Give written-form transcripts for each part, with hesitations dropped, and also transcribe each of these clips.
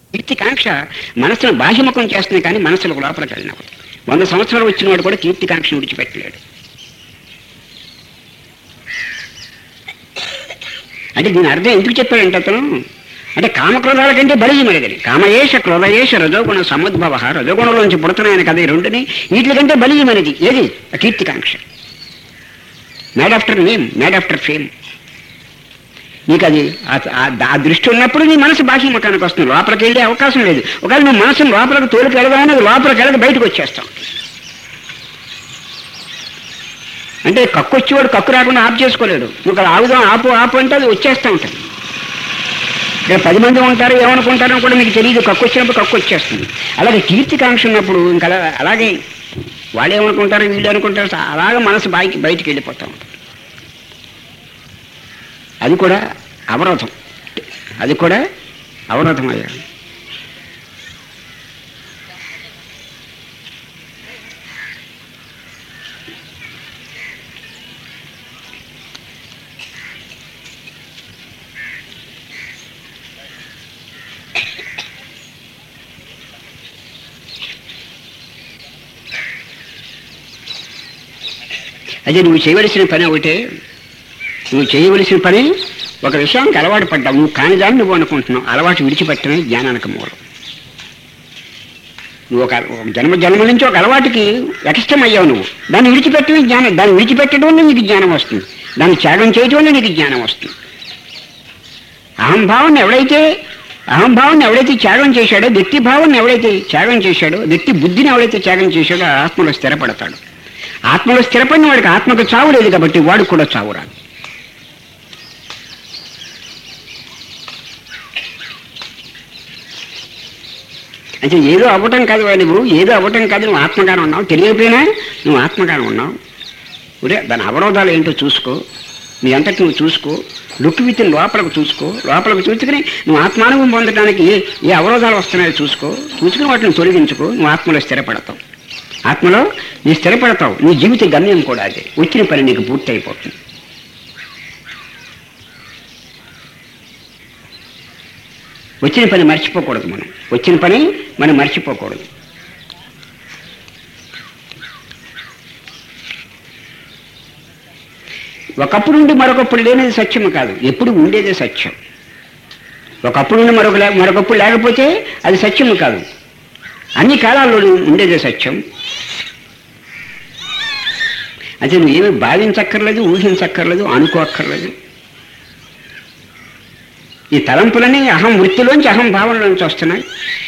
కీర్తికాంక్ష మనసును బాహ్యముఖం చేస్తుంది కానీ మనసులకు లోపలికి వెళ్ళినప్పుడు 100 సంవత్సరాలు వచ్చిన వాడు కూడా కీర్తికాంక్షను విడిచిపెట్టలేడు. అంటే దీని అర్థం ఎందుకు చెప్పాడంటే అతను అంటే కామక్రోధాల కంటే బలీయమైనది. కామయేష క్రోధయేష రజోగుణ సముద్భవ, రజోగుణంలోంచి పుడుతున్నాయని కదా ఈ రెండుని, వీటి కంటే బలీయమైనది ఏది? కీర్తికాంక్ష. Made after name, made after fame. నీకు అది ఆ దృష్టి ఉన్నప్పుడు నీ మనసు బాహ్యముఖానికి వస్తుంది, లోపలికి వెళ్ళే అవకాశం లేదు. ఒకవేళ నువ్వు మనసును లోపలికి తోలికి వెళదామని అది లోపలికి వెళ్ళక బయటకు వచ్చేస్తాం. అంటే కక్కు వచ్చేవాడు కక్కు రాకుండా ఆపు చేసుకోలేడు. నువ్వు ఆగుదాం ఆపు ఆపు అంటే అది వచ్చేస్తూ ఉంటుంది. ఇక్కడ 10 మంది ఉంటారు, ఏమనుకుంటారో కూడా మీకు తెలియదు, కక్కు వచ్చినప్పుడు కక్కు వచ్చేస్తుంది. అలాగే కీర్తికాంక్ష ఉన్నప్పుడు ఇంకా అలాగే వాళ్ళు ఏమనుకుంటారు వీళ్ళు అనుకుంటారు, అలాగే మనసు బయటికి వెళ్ళిపోతూ ఉంటుంది. అది కూడా అవరోధం, అది కూడా అవరోధం అయ్యా. అదే నువ్వు చేయవలసిన పని ఒకటే, నువ్వు చేయవలసిన పని ఒక విషయానికి అలవాటు పడ్డావు, నువ్వు కానిదాన్ని నువ్వు అనుకుంటున్నావు. అలవాటు విడిచిపెట్టడమే జ్ఞానానికి మూలం. నువ్వు ఒక జన్మ నుంచి ఒక అలవాటుకి ఎక్స్టమ్ అయ్యావు, నువ్వు దాన్ని విడిచిపెట్టడమే జ్ఞానం. దాన్ని విడిచిపెట్టడం వల్ల నీకు జ్ఞానం వస్తుంది, దాన్ని త్యాగం చేయడం వల్ల నీకు జ్ఞానం వస్తుంది. అహంభావాన్ని ఎవడైతే త్యాగం చేశాడో, వ్యక్తి భావాన్ని ఎవడైతే త్యాగం చేశాడో, వ్యక్తి బుద్ధిని ఎవడైతే త్యాగం చేశాడో ఆత్మలో స్థిరపడతాడు. ఆత్మలో స్థిరపడిన వాడికి ఆత్మకు చావు లేదు కాబట్టి వాడు కూడా చావు రాదు. అంటే ఏదో అవ్వటం కాదు నువ్వు, ఏదో అవ్వటం కాదు, నువ్వు ఆత్మగానే ఉన్నావు. తెలియకపోయినా నువ్వు ఆత్మగానే ఉన్నావు. ఒరే దాని అవరోధాలు ఏంటో చూసుకో, నీ అంతటి నువ్వు చూసుకో. లుక్ విత్ లోపలకు చూసుకో. లోపలకు చూసుకుని నువ్వు ఆత్మానుభవం పొందడానికి ఏ అవరోధాలు వస్తున్నాయో చూసుకుని వాటిని తొలగించుకో. నువ్వు ఆత్మలో స్థిరపడతావు. ఆత్మలో నీ స్థిరపడతావు. నీ జీవిత గమ్యం కూడా అదే. వచ్చిన పని నీకు పూర్తి అయిపోతుంది. వచ్చిన పని మర్చిపోకూడదు. వచ్చిన పని మనం మర్చిపోకూడదు. ఒకప్పుడు నుండి మరొకప్పుడు లేనిది సత్యము కాదు, ఎప్పుడు ఉండేదే సత్యం. ఒకప్పుడు నుండి మరొకప్పుడు లేకపోతే అది సత్యము కాదు, అన్ని కాలాల్లో ఉండేదే సత్యం. అయితే నువ్వేమీ భావించక్కర్లేదు, ఊహించక్కర్లేదు, అనుకోక్కర్లేదు. ఈ తలంపులన్నీ అహం వృత్తిలోంచి అహం భావనలోంచి వస్తున్నాయి.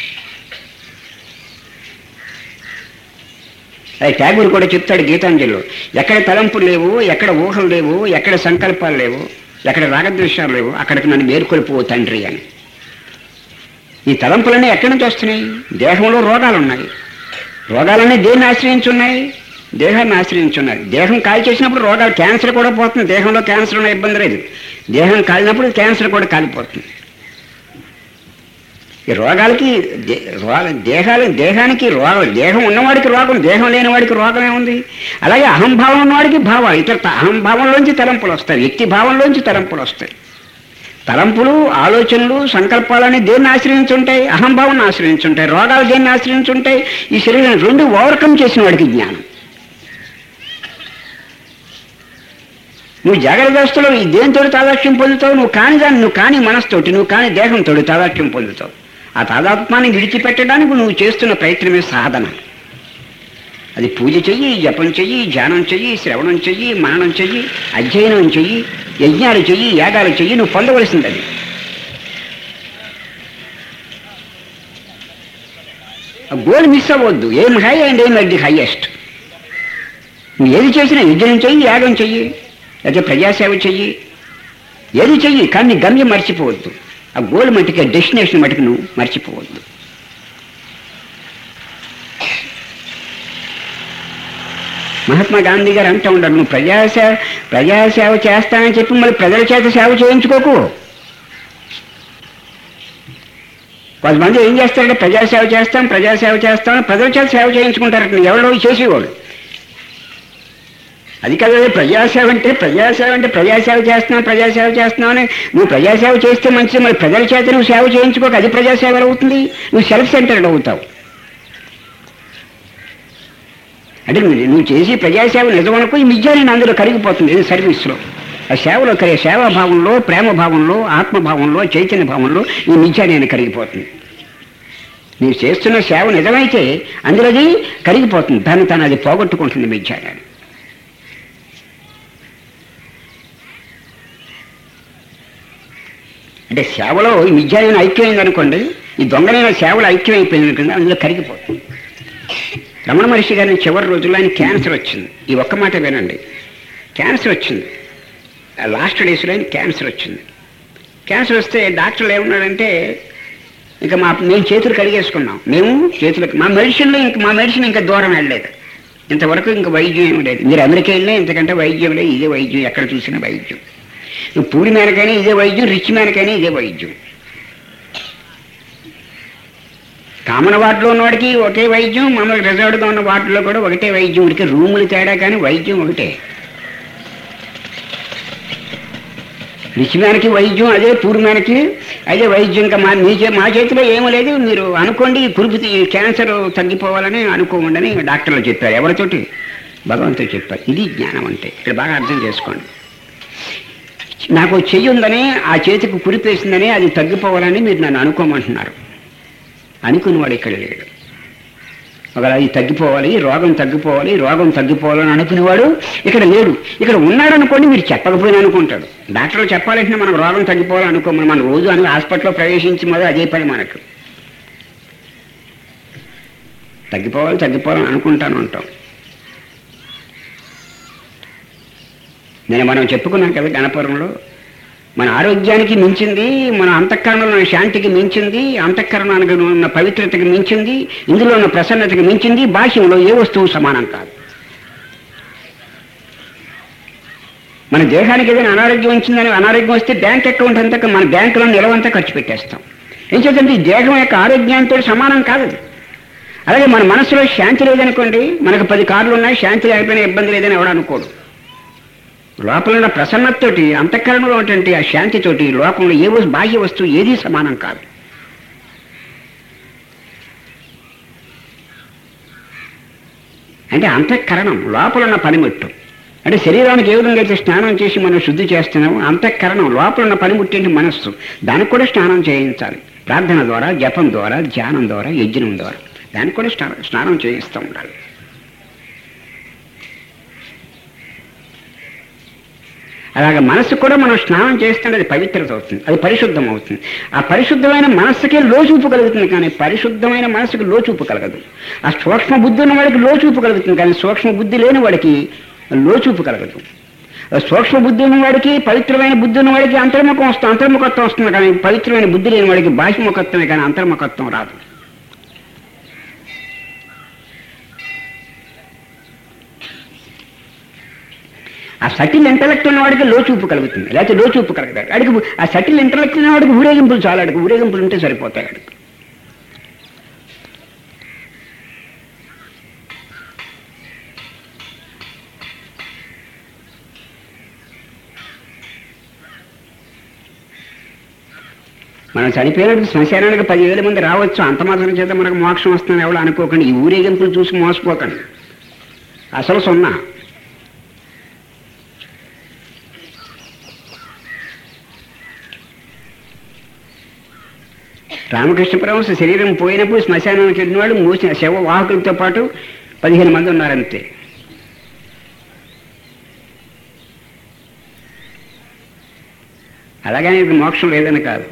అది ట్యాగూర్ కూడా చెప్తాడు గీతాంజలిలో, ఎక్కడ తలంపులు లేవు, ఎక్కడ ఊహలు లేవు, ఎక్కడ సంకల్పాలు లేవు, ఎక్కడ రాగద్వేషాలు లేవు, అక్కడికి నన్ను మేల్కొల్పో తండ్రి అని. ఈ తలంపులన్నీ ఎక్కడి నుంచి వస్తున్నాయి? దేహంలో రోగాలున్నాయి. రోగాలన్నీ దేన్ని ఆశ్రయించున్నాయి? దేహాన్ని ఆశ్రయించున్నాయి. దేహం కాల్ చేసినప్పుడు రోగాలు, క్యాన్సర్ కూడా పోతుంది. దేహంలో క్యాన్సర్ ఉన్న ఇబ్బంది లేదు. దేహం కాలినప్పుడు క్యాన్సర్ కూడా కాలిపోతుంది. ఈ రోగాలకి దేహానికి రోగం, దేహం ఉన్నవాడికి రోగం, దేహం లేని వాడికి రోగమే ఉంది. అలాగే అహంభావం ఉన్నవాడికి భావాలు, ఇతర అహంభావంలోంచి తలంపులు వస్తాయి, వ్యక్తి భావంలోంచి తలంపులు వస్తాయి. తలంపులు, ఆలోచనలు, సంకల్పాలని దేన్ని ఆశ్రయించుంటాయి? అహంభావాన్ని ఆశ్రయించుంటాయి. రోగాలు దేన్ని ఆశ్రయించుంటాయి? ఈ శరీరం రెండు ఓవర్కమ్ చేసిన వాడికి జ్ఞానం. నువ్వు జాగ్రత్త వ్యవస్థలో ఈ దేనితోటి తాదాత్మ్యం పొందుతావు? నువ్వు కాని దాన్ని, నువ్వు కాని మనసుతోటి, నువ్వు కాని దేహంతో తాదాత్మ్యం పొందుతావు. ఆ తాదాత్మ్యాన్ని విడిచిపెట్టడానికి నువ్వు చేస్తున్న ప్రయత్నమే సాధన. అది పూజ చెయ్యి, జపం చెయ్యి, ధ్యానం చెయ్యి, శ్రవణం చెయ్యి, మననం చెయ్యి, అధ్యయనం చెయ్యి, యజ్ఞాలు చెయ్యి, యాగాలు చెయ్యి. నువ్వు పొందవలసింది అది. గోల్ మిస్ అవ్వద్దు. Aim high and aim at the highest. నువ్వు ఏది చేసినా యజ్ఞం చెయ్యి, యాగం చెయ్యి, అయితే ప్రజాసేవ చెయ్యి, ఏది చెయ్యి, కానీ గమ్యం మర్చిపోవద్దు. ఆ గోల్ మట్టికి, డెస్టినేషన్ మట్టుకు నువ్వు మర్చిపోవద్దు. మహాత్మా గాంధీ గారు అంటూ ఉంటారు, నువ్వు ప్రజాసేవ చేస్తానని చెప్పి మళ్ళీ ప్రజల చేత సేవ చేయించుకోకు. కొంతమంది ఏం చేస్తారంటే ప్రజాసేవ చేస్తాం ప్రజల చేత సేవ చేయించుకుంటారు. ఎవరో చేసేవాళ్ళు అది కదా ప్రజాసేవ అంటే. ప్రజాసేవ చేస్తున్నావు అని నువ్వు ప్రజాసేవ చేస్తే మంచిది. మరి ప్రజల చేత నువ్వు సేవ చేయించుకోక అది ప్రజాసేవ అవుతుంది. నువ్వు సెల్ఫ్ సెంటర్డ్ అవుతావు. అంటే నువ్వు చేసి ప్రజాసేవ నిజమనుకో, ఈ మిథ్య నేను అందులో కరిగిపోతుంది. ఇది సర్వీస్లో, ఆ సేవలో సేవాభావంలో, ప్రేమభావంలో, ఆత్మభావంలో, చైతన్య భావంలో ఈ మిథ్య నేను కరిగిపోతుంది. నీవు చేస్తున్న సేవ నిజమైతే అందులోది కరిగిపోతుంది. దాన్ని తను అది పోగొట్టుకుంటుంది మిథ్య. అంటే సేవలో ఈ మిథ్యాన్ని ఐక్యమైంది అనుకోండి, ఈ దొంగలైన సేవలు ఐక్యమైపోయింది అనుకోండి, అందులో కరిగిపోతుంది. రమణ మహర్షి గారిని చివరి రోజుల్లో ఆయన క్యాన్సర్ వచ్చింది. ఈ ఒక్క మాట వినండి, క్యాన్సర్ వచ్చింది. లాస్ట్ డేస్లో ఆయన క్యాన్సర్ వచ్చింది. క్యాన్సర్ వస్తే డాక్టర్లు ఏమన్నాడంటే, ఇంకా మేము చేతులు కడిగేసుకున్నాం. మా మెడిసిన్ ఇంకా దూరం వెళ్ళలేదు. ఇంతవరకు ఇంకా వైద్యం ఏమి లేదు. మీరు అమెరికా వెళ్ళినా ఇంతకంటే వైద్యం లేదు. ఇదే వైద్యం, ఎక్కడ చూసినా వైద్యం. పూడి మేనకైనా ఇదే వైద్యం, రిచ్ మేనకైనా ఇదే వైద్యం. కామన్ వార్డులో ఉన్నవాడికి ఒకే వైద్యం, మామూలు రిజర్వ్డ్గా ఉన్న వార్డులో కూడా ఒకటే వైద్యం. ఉడికే రూములు తేడా కానీ వైద్యం ఒకటే. రిచ్ మ్యాన్కి వైద్యం అదే, పూర్ మ్యాన్కి అదే వైద్యం. ఇంకా మా చేతిలో ఏమీ లేదు, మీరు అనుకోండి కురుపు క్యాన్సర్ తగ్గిపోవాలని అనుకోండి అని డాక్టర్లు చెప్పారు. ఎవరితోటి? భగవంతుడు చెప్పారు. ఇది జ్ఞానం అంటే. ఇక్కడ బాగా అర్థం చేసుకోండి. నాకు చెయ్యి ఉందని, ఆ చేతికి కురిపేసిందని అది తగ్గిపోవాలని మీరు నన్ను అనుకోమంటున్నారు. అనుకునేవాడు ఇక్కడ లేడు. ఒకవేళ అది తగ్గిపోవాలి, రోగం తగ్గిపోవాలని అనుకునేవాడు ఇక్కడ లేడు. ఇక్కడ ఉన్నాడు అనుకోండి, మీరు చెప్పకపోయినా అనుకుంటాడు. డాక్టర్లు చెప్పాలంటే మనకు రోగం తగ్గిపోవాలని అనుకోమని మనం రోజు అని హాస్పిటల్లో ప్రవేశించి మొదలు అదే పని మనకు. తగ్గిపోవాలని అనుకుంటాను ఉంటాం. మనం చెప్పుకున్నాం కదా గణపురంలో, మన ఆరోగ్యానికి మించింది, మన అంతఃకరణలో ఉన్న శాంతికి మించింది, అంతఃకరణానికి ఉన్న పవిత్రతకి మించింది, ఇందులో ఉన్న ప్రసన్నతకి మించింది బాహ్యంలో ఏ వస్తువు సమానం కాదు. మన దేహానికి ఏదైనా అనారోగ్యం వస్తే బ్యాంక్ అకౌంట్ అంతా, మన బ్యాంకులో నిలవంతా ఖర్చు పెట్టేస్తాం. ఏం చేద్దంటే ఈ దేహం యొక్క ఆరోగ్యంతో సమానం కాదు. అలాగే మన మనసులో శాంతి లేదనుకోండి, మనకు 10 కార్లు ఉన్నాయి, శాంతి లేకపోయినా ఇబ్బంది లేదని ఎవడు అనుకోడు. లోపల ఉన్న ప్రసన్నతతోటి, అంతఃకరణలో ఉన్నటువంటి ఆ శాంతితోటి లోకంలో ఏ బాహ్య వస్తువు ఏదీ సమానం కాదు. అంటే అంతఃకరణం లోపల ఉన్న పనిముట్టు. అంటే శరీరానికి ఏ విధంగా అయితే స్నానం చేసి మనం శుద్ధి చేస్తున్నామో, అంతఃకరణం లోపల ఉన్న పనిముట్టు ఏంటి? మనస్సు. దానికి కూడా స్నానం చేయించాలి. ప్రార్థన ద్వారా, జపం ద్వారా, ధ్యానం ద్వారా, యజ్ఞం ద్వారా దానికి కూడా స్నానం చేయిస్తూ ఉండాలి. అలాగే మనస్సు కూడా మనం స్నానం చేస్తుంటే అది పవిత్రత అవుతుంది, అది పరిశుద్ధం అవుతుంది. ఆ పరిశుద్ధమైన మనస్సుకే లోచూపు కలుగుతుంది, కానీ పరిశుద్ధమైన మనస్సుకి లోచూపు కలగదు. ఆ సూక్ష్మ బుద్ధి ఉన్న వాడికి లోచూపు కలుగుతుంది, కానీ సూక్ష్మ బుద్ధి లేని వాడికి లోచూపు కలగదు. సూక్ష్మ బుద్ధి ఉన్న వాడికి, పవిత్రమైన బుద్ధి ఉన్న వాడికి అంతర్ముఖత్వం వస్తుంది, కానీ పవిత్రమైన బుద్ధి లేని వాడికి బాహ్యముఖత్వమే కానీ అంతర్ముఖత్వం రాదు. ఆ సటిల్ ఇంటలెక్ట్ ఉన్నవాడికి లోచూపు కలుగుతుంది, లేకపోతే లోచూపు కలగదు. అడిగి ఆ సటిల్ ఇంటలెక్ట్ ఉన్నవాడికి ఊరేగింపులు చాలా, అడిగి ఊరేగింపులు ఉంటే సరిపోతాయి. అడిగి మనం చనిపోయినట్టు శ్మశానానికి 10,000 మంది రావచ్చు, అంత మాత్రం చేత మనకు మోక్షం వస్తుందని ఎవరు అనుకోకండి. ఈ ఊరేగింపులు చూసి మోసపోకండి. అసలు సున్నా. రామకృష్ణ పరమహంస శరీరం పోయినప్పుడు శ్మశానానికి వెళ్ళినవాడు మోసిన శవ వాహకులతో పాటు 15 మంది ఉన్నారంతే. అలాగని మోక్షం లేదని కాదు.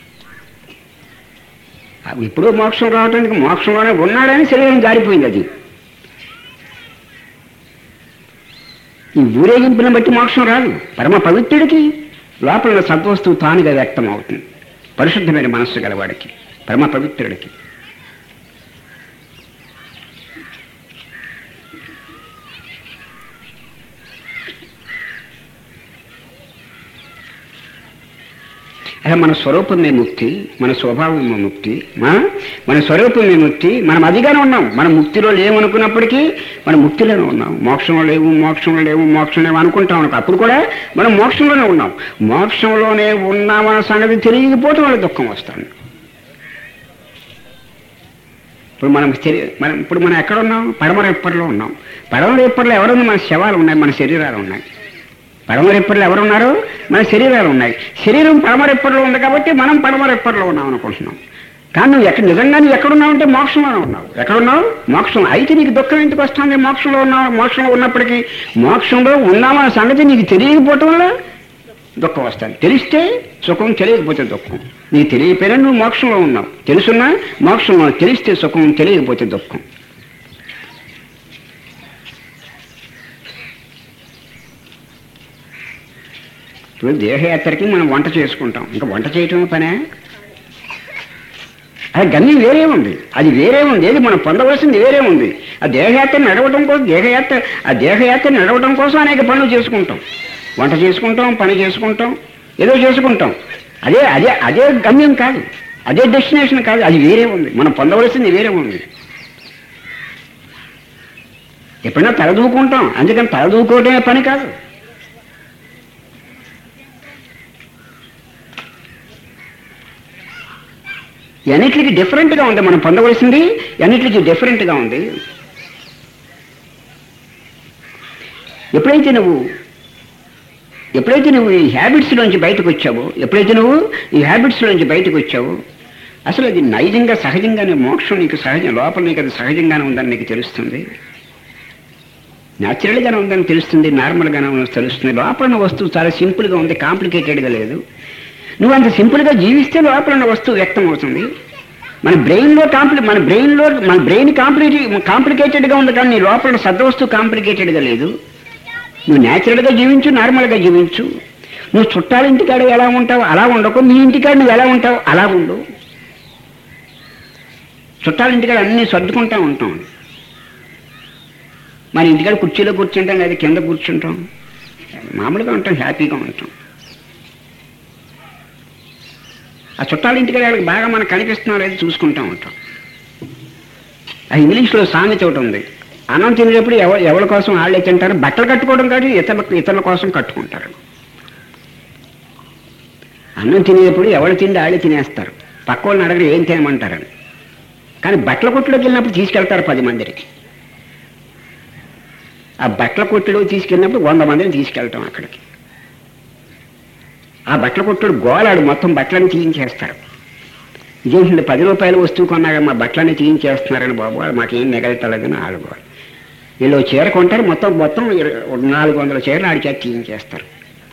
ఇప్పుడు మోక్షం రావడానికి మోక్షంలోనే ఉన్నాడని శరీరం జారిపోయింది. అది ఈ ఊరేగింపుని బట్టి మోక్షం రాదు. పరమ పవిత్రుడికి లోపల సద్వస్తువు తానుగా వ్యక్తం అవుతుంది. పరిశుద్ధమైన మనస్సు గలవాడికి, పరమ పవిత్రుడికి. మన స్వరూపమే ముక్తి, మన స్వభావమే ముక్తి, మన స్వరూపమే ముక్తి. మనం అదిగానే ఉన్నాం. మనం ముక్తిలో లేవనుకున్నప్పటికీ మనం ముక్తిలోనే ఉన్నాం. మోక్షంలో లేవు, మోక్షంలో లేవు, మోక్షం లేవు అనుకుంటాం అనుకో, అప్పుడు కూడా మనం మోక్షంలోనే ఉన్నాం. మోక్షంలోనే ఉన్నామన్న సంగతి తెలియకపోతే వాళ్ళ దుఃఖం వస్తుంది. ఇప్పుడు మనం ఎక్కడ ఉన్నాం? పడమరెప్పట్లో ఉన్నాం. పడమరెప్పట్లో ఎవరున్నా? మన శవాలు ఉన్నాయి, మన శరీరాలు ఉన్నాయి. పడమరెప్పట్లో ఎవరున్నారు? మన శరీరాలు ఉన్నాయి. శరీరం పడమరెప్పట్లో ఉంది కాబట్టి మనం పడమరెప్పట్లో ఉన్నాం అనుకుంటున్నాం. కానీ నువ్వు నిజంగా నువ్వు ఎక్కడున్నావు అంటే మోక్షంలోనే ఉన్నావు. ఎక్కడున్నావు? మోక్షం. అయితే నీకు దుఃఖం ఎందుకు వస్తుంది? మోక్షంలో ఉన్నావు. మోక్షంలో ఉన్నప్పటికీ మోక్షంలో ఉన్నామన్న సంగతి నీకు తెలియకపోవటం వల్ల దుఃఖం వస్తుంది. తెలిస్తే సుఖం, తెలియకపోతే దుఃఖం. నీకు తెలియకపోయినా నువ్వు మోక్షంలో ఉన్నావు. తెలుసున్నా మోక్షంలో, తెలిస్తే సుఖం, తెలియకపోతే దుఃఖం. ఇప్పుడు దేహయాత్రకి మనం వంట చేసుకుంటాం. ఇంకా వంట చేయటం పనే? అది గమ్యం వేరే ఉంది, అది వేరే ఉంది. ఏది మనం పొందవలసింది వేరే ఉంది. ఆ దేహయాత్ర నడవడం కోసం, దేహయాత్ర నడవడం కోసం అనేక పనులు చేసుకుంటాం. వంట చేసుకుంటాం, పని చేసుకుంటాం, ఏదో చేసుకుంటాం. అదే అదే అదే గమ్యం కాదు, అదే డెస్టినేషన్ కాదు, అది వేరే ఉంది. మనం పొందవలసింది వేరే ఉంది. ఎప్పుడైనా తలదూకుంటాం, అందుకని తలదూకోవటమే పని కాదు. అన్నిటికీ డిఫరెంట్గా ఉంది. మనం పొందవలసింది అన్నిటికీ డిఫరెంట్గా ఉంది. ఎప్పుడైతే నువ్వు ఈ హ్యాబిట్స్లోంచి బయటకు వచ్చావో, అసలు అది నైజంగా, సహజంగానే మోక్షం నీకు సహజం, లోపల నీకు అది సహజంగానే ఉందని నీకు తెలుస్తుంది. న్యాచురల్గానే ఉందని తెలుస్తుంది, నార్మల్గానే ఉందని తెలుస్తుంది. లోపల వస్తువు చాలా సింపుల్గా ఉంది, కాంప్లికేటెడ్గా లేదు. నువ్వు అంత సింపుల్గా జీవిస్తే లోపల ఉన్న వస్తువు వ్యక్తం అవుతుంది. మన బ్రెయిన్ కాంప్లికేటెడ్గా ఉంది, కానీ నీ లోపల సద్వస్తువు కాంప్లికేటెడ్గా లేదు. నువ్వు న్యాచురల్గా జీవించు, నార్మల్గా జీవించు. నువ్వు చుట్టాల ఇంటికాడ ఎలా ఉంటావు అలా ఉండకు, నీ ఇంటికాడ నువ్వు ఎలా ఉంటావు అలా ఉండు. చుట్టాల ఇంటికాడ అన్నీ సర్దుకుంటూ ఉంటాం. మన ఇంటికాడ కుర్చీలో కూర్చుంటాం, లేదా కింద కూర్చుంటాం, మామూలుగా ఉంటాం, హ్యాపీగా ఉంటాం. ఆ చుట్టాల ఇంటికాడ బాగా మనకు కనిపిస్తున్నాం లేదా చూసుకుంటూ ఉంటాం. ఆ ఇంగ్లీష్లో సామెత ఒకటి ఉంది, అన్నం తినేటప్పుడు ఎవరి కోసం వాళ్ళే తింటారు, బట్టలు కట్టుకోవడం కాదు, ఇతరుల కోసం కట్టుకుంటారు. అన్నం తినేటప్పుడు ఎవరు తిండి వాళ్ళే తినేస్తారు, పక్క వాళ్ళని అడగరు ఏం తినమంటారని. కానీ బట్టల కొట్టులోకి వెళ్ళినప్పుడు తీసుకెళ్తారు 10 మందిని. ఆ బట్టల కొట్టులో తీసుకెళ్ళినప్పుడు 100 మందిని తీసుకెళ్తాం అక్కడికి. ఆ బట్టల కొట్టుడు గోలాడు మొత్తం బట్టలని తీయించేస్తారు. ఇదేంటంటే 10 రూపాయలు వస్తువు కొన్నాక మా బట్టలని తీయించేస్తున్నారని బాబు, మాకేం మిగలతలేదని ఆడుకోవాలి. వీళ్ళు చీర కొంటారు, మొత్తం 400 చీరలు ఆడి చేతి తీయించేస్తారు.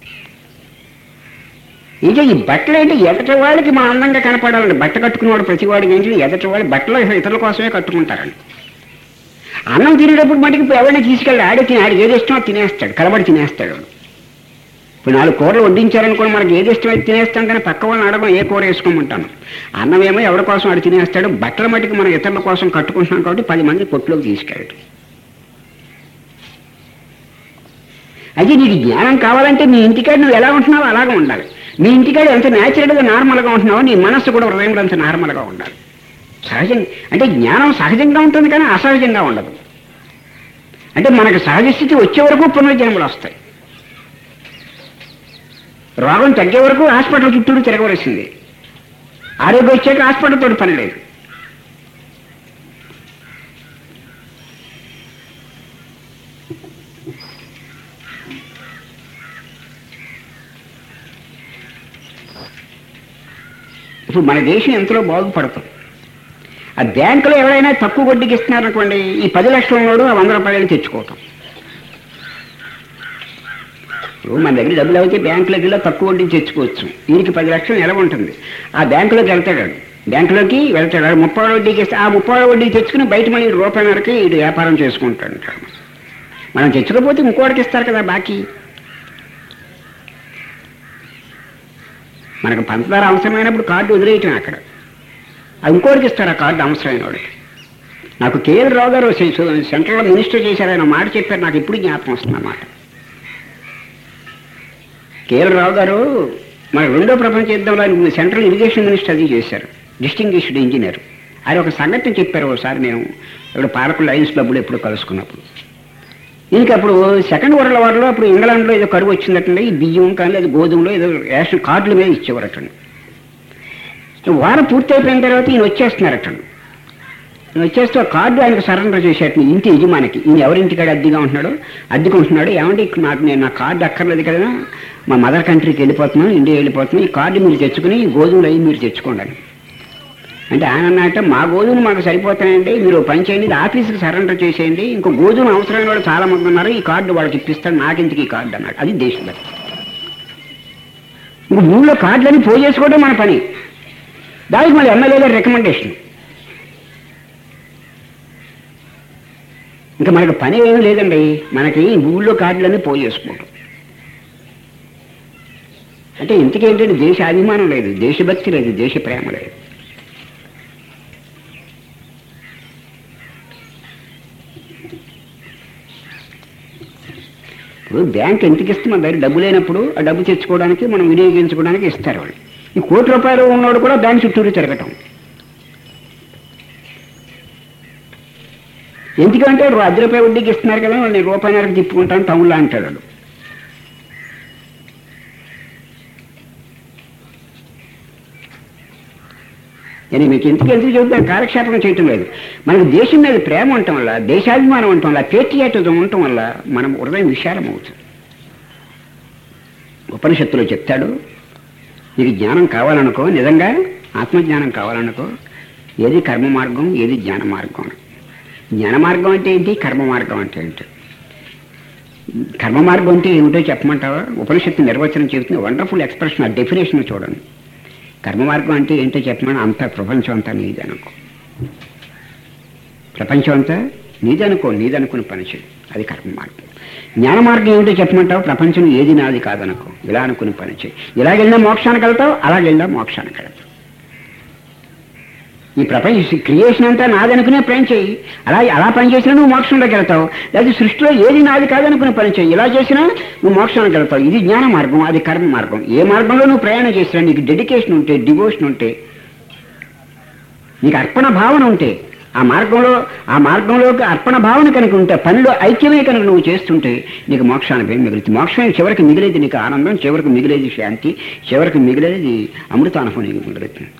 ఇంకా ఈ బట్టలు ఏంటి, ఎదటి వాళ్ళకి మా అందంగా కనపడాలండి. బట్ట కట్టుకునేవాడు ప్రతివాడికి ఏంటి, ఎదటి వాళ్ళు బట్టలు ఇతరుల కోసమే కట్టుకుంటారండి. అన్నం తినేటప్పుడు మటుకు ఎవరైనా తీసుకెళ్ళి ఆడికి ఏది ఇష్టమో తినేస్తాడు, కలబడి తినేస్తాడు. ఇప్పుడు 4 కూరలు వడ్డించారనుకోండి, మనకి ఏది ఇష్టమైతే తినేస్తాం, కానీ పక్క వాళ్ళని అడగం ఏ కూర వేసుకోమంటాను. అన్నమేమో ఎవరి కోసం ఆడు తినేస్తాడు, బట్టల మటుకు మనం ఇతరుల కోసం కట్టుకుంటున్నాం కాబట్టి 10 మంది కొట్టులోకి తీసుకెళ్ళాడు. అది నీకు జ్ఞానం కావాలంటే మీ ఇంటికాడ నువ్వు ఎలా ఉంటున్నావో అలాగే ఉండాలి. మీ ఇంటికాడ ఎంత న్యాచురల్గా నార్మల్గా ఉంటున్నావో నీ మనస్సు కూడా హృదయంలో అంత నార్మల్గా ఉండాలి. సహజంగా అంటే జ్ఞానం సహజంగా ఉంటుంది, కానీ అసహజంగా ఉండదు. అంటే మనకు సహజ స్థితి వచ్చే వరకు పునర్జన్మలు వస్తాయి. రోగం తగ్గే వరకు హాస్పిటల్ చుట్టూరు తిరగవలసింది. ఆరోగ్యం వచ్చాక హాస్పిటల్ తోటి పని లేదు. ఇప్పుడు మన దేశం ఎంతలో బాగుపడుతుంది. ఆ బ్యాంకులో ఎవరైనా తక్కువ వడ్డీకి ఇస్తున్నారనుకోండి, ఈ 10 లక్షల వాడు ఆ 100 రూపాయలు తెచ్చుకోవటం. మన దగ్గర డబ్బులు అయితే బ్యాంకులోకి వెళ్ళి తక్కువ వడ్డీకి తెచ్చుకోవచ్చు. వీరికి 10 లక్షలు ఎలా ఉంటుంది. ఆ బ్యాంకులోకి వెళ్తాడు, 30 వడ్డీకి ఇస్తే ఆ 30 వడ్డీకి తెచ్చుకుని బయట మళ్ళీ రూపాయలకి ఇది వ్యాపారం చేసుకుంటాడు. మనం తెచ్చుకోకపోతే ఇంకోటికి ఇస్తారు కదా బాకీ. మనకు పంచదార అవసరమైనప్పుడు కార్డు వదిలేయటం అక్కడ, అది ఇంకోటికి ఇస్తారు ఆ కార్డు అవసరమైన వాడికి. నాకు కేఎల్ రావు గారు సెంట్రల్లో మినిస్టర్ చేశారు, ఆయన మాట చెప్పారు, నాకు ఇప్పుడు జ్ఞాపకం వస్తుంది అన్నమాట. కేఎల్ రావు గారు మన రెండో ప్రపంచ యుద్ధంలో ఆయన సెంట్రల్ ఇరిగేషన్ మినిస్టర్ అది చేశారు, డిస్టింగ్విష్డ్ ఇంజనీర్. ఆయన ఒక సంగతి చెప్పారు. ఒకసారి నేను ఇక్కడ పాలకుల లయన్స్ క్లబ్లో ఎప్పుడు కలుసుకున్నప్పుడు, ఇంకప్పుడు సెకండ్ వరల్డ్ వార్లో అప్పుడు ఇంగ్లాండ్లో ఏదో కరువు వచ్చిందటండి, ఈ బియ్యం కానీ లేదా గోధుమలో ఏదో రేషన్ కార్డుల మీద ఇచ్చేవారటండి. వారం పూర్తి అయిపోయిన తర్వాత ఈయన వచ్చేస్తున్నారటండి. ఈయన వచ్చేస్తూ ఆ కార్డు ఆయనకు సరెండర్ చేసేట ఇంటి యజమానికి. ఈయన ఎవరింటికాడ అద్దెగా ఉంటున్నాడు, అద్దెకుంటున్నాడు. ఏమంటే నేను నా కార్డు అక్కర్లేదు కదా, మా మదర్ కంట్రీకి వెళ్ళిపోతున్నాను, ఇండియా వెళ్ళిపోతున్నాను, ఈ కార్డు మీరు తెచ్చుకుని ఈ గోధుమలు అవి మీరు తెచ్చుకోండి. అంటే ఆయన అన్నట్ట మా గోధుమలు మాకు సరిపోతాయండి, మీరు పని చేయండి, ఆఫీస్కి సరెండర్ చేసేయండి, ఇంకో గోధుమ అవసరమైన వాళ్ళు చాలా మంది ఉన్నారు, ఈ కార్డు వాళ్ళకి ఇప్పిస్తాడు, నాకెందుకు ఈ కార్డు అన్నాడు. అది దేశభక్తి. ఇంక ఊళ్ళో కార్డులని పోయి చేసుకోవడం మన పని, దానికి మళ్ళీ ఎమ్మెల్యే గారి రికమెండేషన్. ఇంకా మనకు పని ఏమీ లేదండి, మనకి ఊళ్ళో కార్డులన్నీ పోయి చేసుకోవడం. అంటే ఇంతకేంటంటే దేశ అభిమానం లేదు, దేశభక్తి లేదు, దేశ ప్రేమ లేదు. ఇప్పుడు బ్యాంక్ ఎందుకు ఇస్తే మన దగ్గర డబ్బు లేనప్పుడు ఆ డబ్బు తెచ్చుకోవడానికి, మనం వినియోగించుకోవడానికి ఇస్తారు వాళ్ళు. ఈ ₹1,00,00,000 ఉన్నవాడు కూడా బ్యాంక్ చుట్టూరు తిరగటం. ఎందుకంటే ₹10 వడ్డీకి ఇస్తున్నారు కదా, వాళ్ళు ₹1.5 తిప్పుకుంటాను టౌన్లో అంటాడు వాడు. నేను మీకు ఎందుకు చెబుతాను, కాలక్షేపం చేయటం లేదు. మనకు దేశం మీద ప్రేమ ఉండటం వల్ల, దేశాభిమానం ఉండటం వల్ల, పేట్రియాటిజం ఉండటం వల్ల మనం హృదయం విశాలం అవుతుంది. ఉపనిషత్తులో చెప్తాడు, నీకు జ్ఞానం కావాలనుకో, నిజంగా ఆత్మజ్ఞానం కావాలనుకో, ఏది కర్మ మార్గం, ఏది జ్ఞాన మార్గం. జ్ఞాన మార్గం అంటే ఏంటి, కర్మ మార్గం అంటే ఏంటి? కర్మ మార్గం అంటే ఏమిటో చెప్పమంటావా? ఉపనిషత్తు నిర్వచనం చెబుతుంది, వండర్ఫుల్ ఎక్స్ప్రెషన్. ఆ డెఫినేషన్ చూడండి. కర్మ మార్గం అంటే ఏంటో చెప్పమని, అంతా ప్రపంచం అంతా నీదనుకో, ప్రపంచం అంతా నీదనుకుని పని చేయి, అది కర్మ మార్గం. జ్ఞాన మార్గం ఏమిటో చెప్పమంటావు? ప్రపంచం ఏది నాది కాదనుకో, ఇలా అనుకుని పని చేయి. ఇలాగెళ్ళినా మోక్షానికి వెళ్తావు, అలాగెళ్ళినా మోక్షానికి వెళ్తావు. ఈ ప్రపంచ క్రియేషన్ అంతా నాదనుకునే పని చేయి, అలా పని చేసినా నువ్వు మోక్షంలోకి వెళ్తావు. లేదా సృష్టిలో ఏది నాది కాదనుకునే పని చేయి, ఇలా చేసినా నువ్వు మోక్షానికి వెళ్తావు. ఇది జ్ఞాన మార్గం, అది కర్మ మార్గం. ఏ మార్గంలో నువ్వు ప్రయాణం చేసినా నీకు డెడికేషన్ ఉంటే, డివోషన్ ఉంటే, నీకు అర్పణ భావన ఉంటే, ఆ మార్గంలోకి అర్పణ భావన కనుక ఉంటే, పనిలో ఐక్యమే కనుక నువ్వు చేస్తుంటే నీకు మోక్షానుభవం మిగులుతుంది. మోక్షం చివరికి మిగిలేది నీకు ఆనందం, చివరికి మిగిలేది శాంతి, చివరికి మిగిలేది అమృతానుభవం నీకు మిగులుతుంది.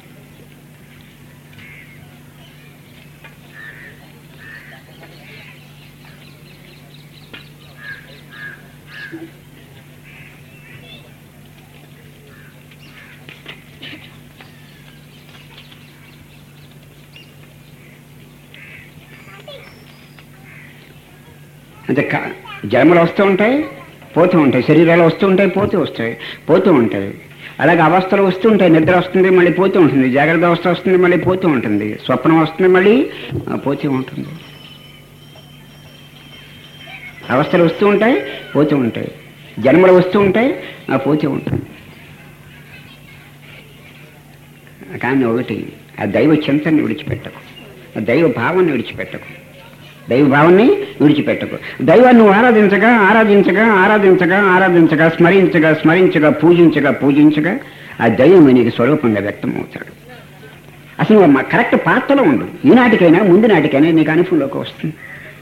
అంటే జన్మలు వస్తూ ఉంటాయి, పోతూ ఉంటాయి, శరీరాలు వస్తూ ఉంటాయి, పోతూ ఉంటాయి. అలాగే అవస్థలు వస్తూ ఉంటాయి, నిద్ర వస్తుంది మళ్ళీ పోతూ ఉంటుంది, జాగ్రత్త అవస్థ వస్తుంది మళ్ళీ పోతూ ఉంటుంది, స్వప్నం వస్తుంది మళ్ళీ పోతూ ఉంటుంది. అవస్థలు వస్తూ ఉంటాయి, పోతూ ఉంటాయి, జన్మలు వస్తూ ఉంటాయి, పోతూ ఉంటుంది. కానీ ఒకటి, ఆ దైవ చింతనని విడిచిపెట్టకు, ఆ దైవ భావాన్ని విడిచిపెట్టకు, దైవభావాన్ని విడిచిపెట్టకు. దైవాన్ని నువ్వు ఆరాధించగా స్మరించగా పూజించగా ఆ దైవం నీకు స్వరూపంగా వ్యక్తం అవుతాడు. అసలు నువ్వు కరెక్ట్ పాత్రలో ఉండు. ఈనాటికైనా ముందు నాటికైనా నీకు అనుభవంలోకి వస్తుంది.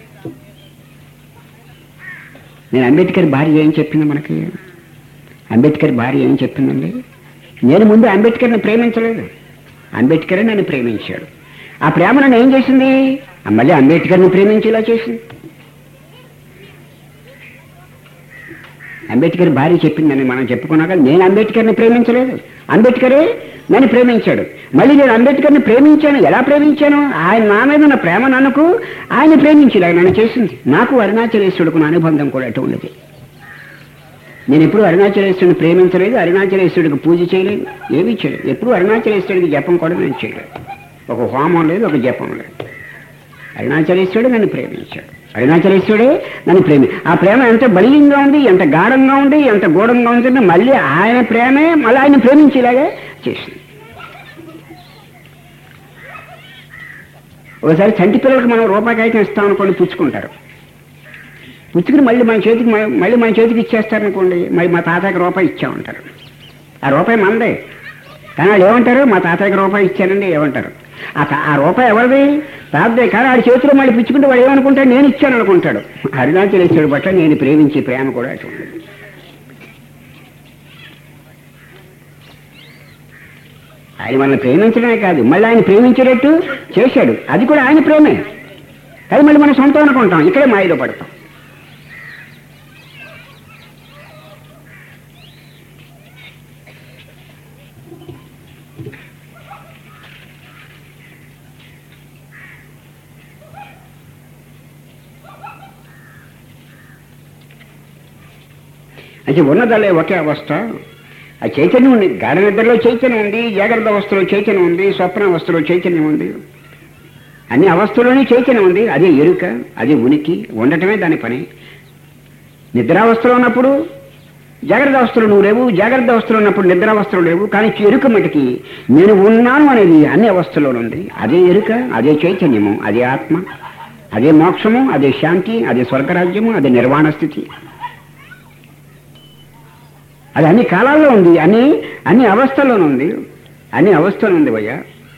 నేను అంబేద్కర్ భార్య ఏం చెప్పింది మనకి? అంబేద్కర్ భార్య ఏం చెప్పిందండి? నేను ముందు అంబేద్కర్ని ప్రేమించలేదు, అంబేద్కరే నన్ను ప్రేమించాడు. ఆ ప్రేమ నన్ను ఏం చేసింది? మళ్ళీ అంబేద్కర్ని ప్రేమించేలా చేసింది. అంబేద్కర్ భార్య చెప్పిందని మనం చెప్పుకున్నాక, నేను అంబేద్కర్ని ప్రేమించలేదు, అంబేద్కరే నన్ను ప్రేమించాడు. మళ్ళీ నేను అంబేద్కర్ని ప్రేమించాను. ఎలా ప్రేమించాను? ఆయన నా మీద ఉన్న ప్రేమ నన్నుకు ఆయన ప్రేమించేలా నన్ను చేసింది. నాకు అరుణాచలేశ్వరుడుకు అనుబంధం కూడా అటువంటిది. నేను ఎప్పుడు అరుణాచలేశ్వరుడిని ప్రేమించలేదు, అరుణాచలేశ్వరుడికి పూజ చేయలేదు, ఏమీ చేయలేదు. ఎప్పుడు అరుణాచలేశ్వరుడికి జపం కూడా నేను చేయలేదు. ఒక హోమం లేదు, ఒక జపం లేదు. అరుణాచలేశ్వరుడు నన్ను ప్రేమించాడు, అరుణాచలేశ్వరుడే నన్ను ఆ ప్రేమ ఎంత బలీయంగా ఉంది, ఎంత గాఢంగా ఉంది, ఎంత గూఢంగా ఉంటుందో మళ్ళీ ఆయన ప్రేమే మళ్ళీ ఆయన ప్రేమించేలాగే చేసింది. ఒకసారి చంటి పిల్లలకు మనం రూపాయికాయకం ఇస్తామనుకోండి, పుచ్చుకుంటారు. పుచ్చుకుని మళ్ళీ మన చేతికి ఇచ్చేస్తారనుకోండి, మరి మా తాతకి రూపాయి ఇచ్చామంటారు. ఆ రూపాయి మనదే. కానీ వాళ్ళు ఏమంటారు, మా తాతయ్యకి రూపాయి ఇచ్చానండి ఏమంటారు. ఆ రూపాయి ఎవరిది? తాతయ్య. కానీ వాడి చేతిలో మళ్ళీ పిచ్చుకుంటే వాడు ఏమనుకుంటాడు, నేను ఇచ్చాను అనుకుంటాడు. అరుణాచలేశ్వరుడు పట్ల నేను ప్రేమించే ప్రేమ కూడా అటువంటి. ఆయన మనల్ని ప్రేమించడమే కాదు, మళ్ళీ ఆయన ప్రేమించేటట్టు చేశాడు. అది కూడా ఆయన ప్రేమే. అది మళ్ళీ మనం సొంతం అనుకుంటాం, ఇక్కడే మాయలో పడతాం. అంటే ఉన్నదలే ఒకే అవస్థ. ఆ చైతన్యం ఉంది. గాఢ నిద్రలో చైతన్యం ఉంది, జాగ్రత్త అవస్థలో చైతన్యం ఉంది, స్వప్న అవస్థలో చైతన్యం ఉంది. అన్ని అవస్థలోనే చైతన్యం ఉంది. అదే ఎరుక, అదే ఉనికి. ఉండటమే దాని పని. నిద్రావస్థలో ఉన్నప్పుడు జాగ్రత్త అవస్థలో నువ్వు లేవు, జాగ్రత్త అవస్థలో ఉన్నప్పుడు నిద్రావస్థలో లేవు. కానీ ఎరుక మటుకి నేను ఉన్నాను అనేది అన్ని అవస్థలోనే ఉంది. అదే ఎరుక, అదే చైతన్యము, అదే ఆత్మ, అదే మోక్షము, అదే శాంతి, అదే స్వర్గరాజ్యము, అదే నిర్వాణ స్థితి. అది అన్ని కాలాల్లో ఉంది, అన్ని అవస్థల్లోనూ ఉంది. అన్ని అవస్థలు ఉంది భయ్యా.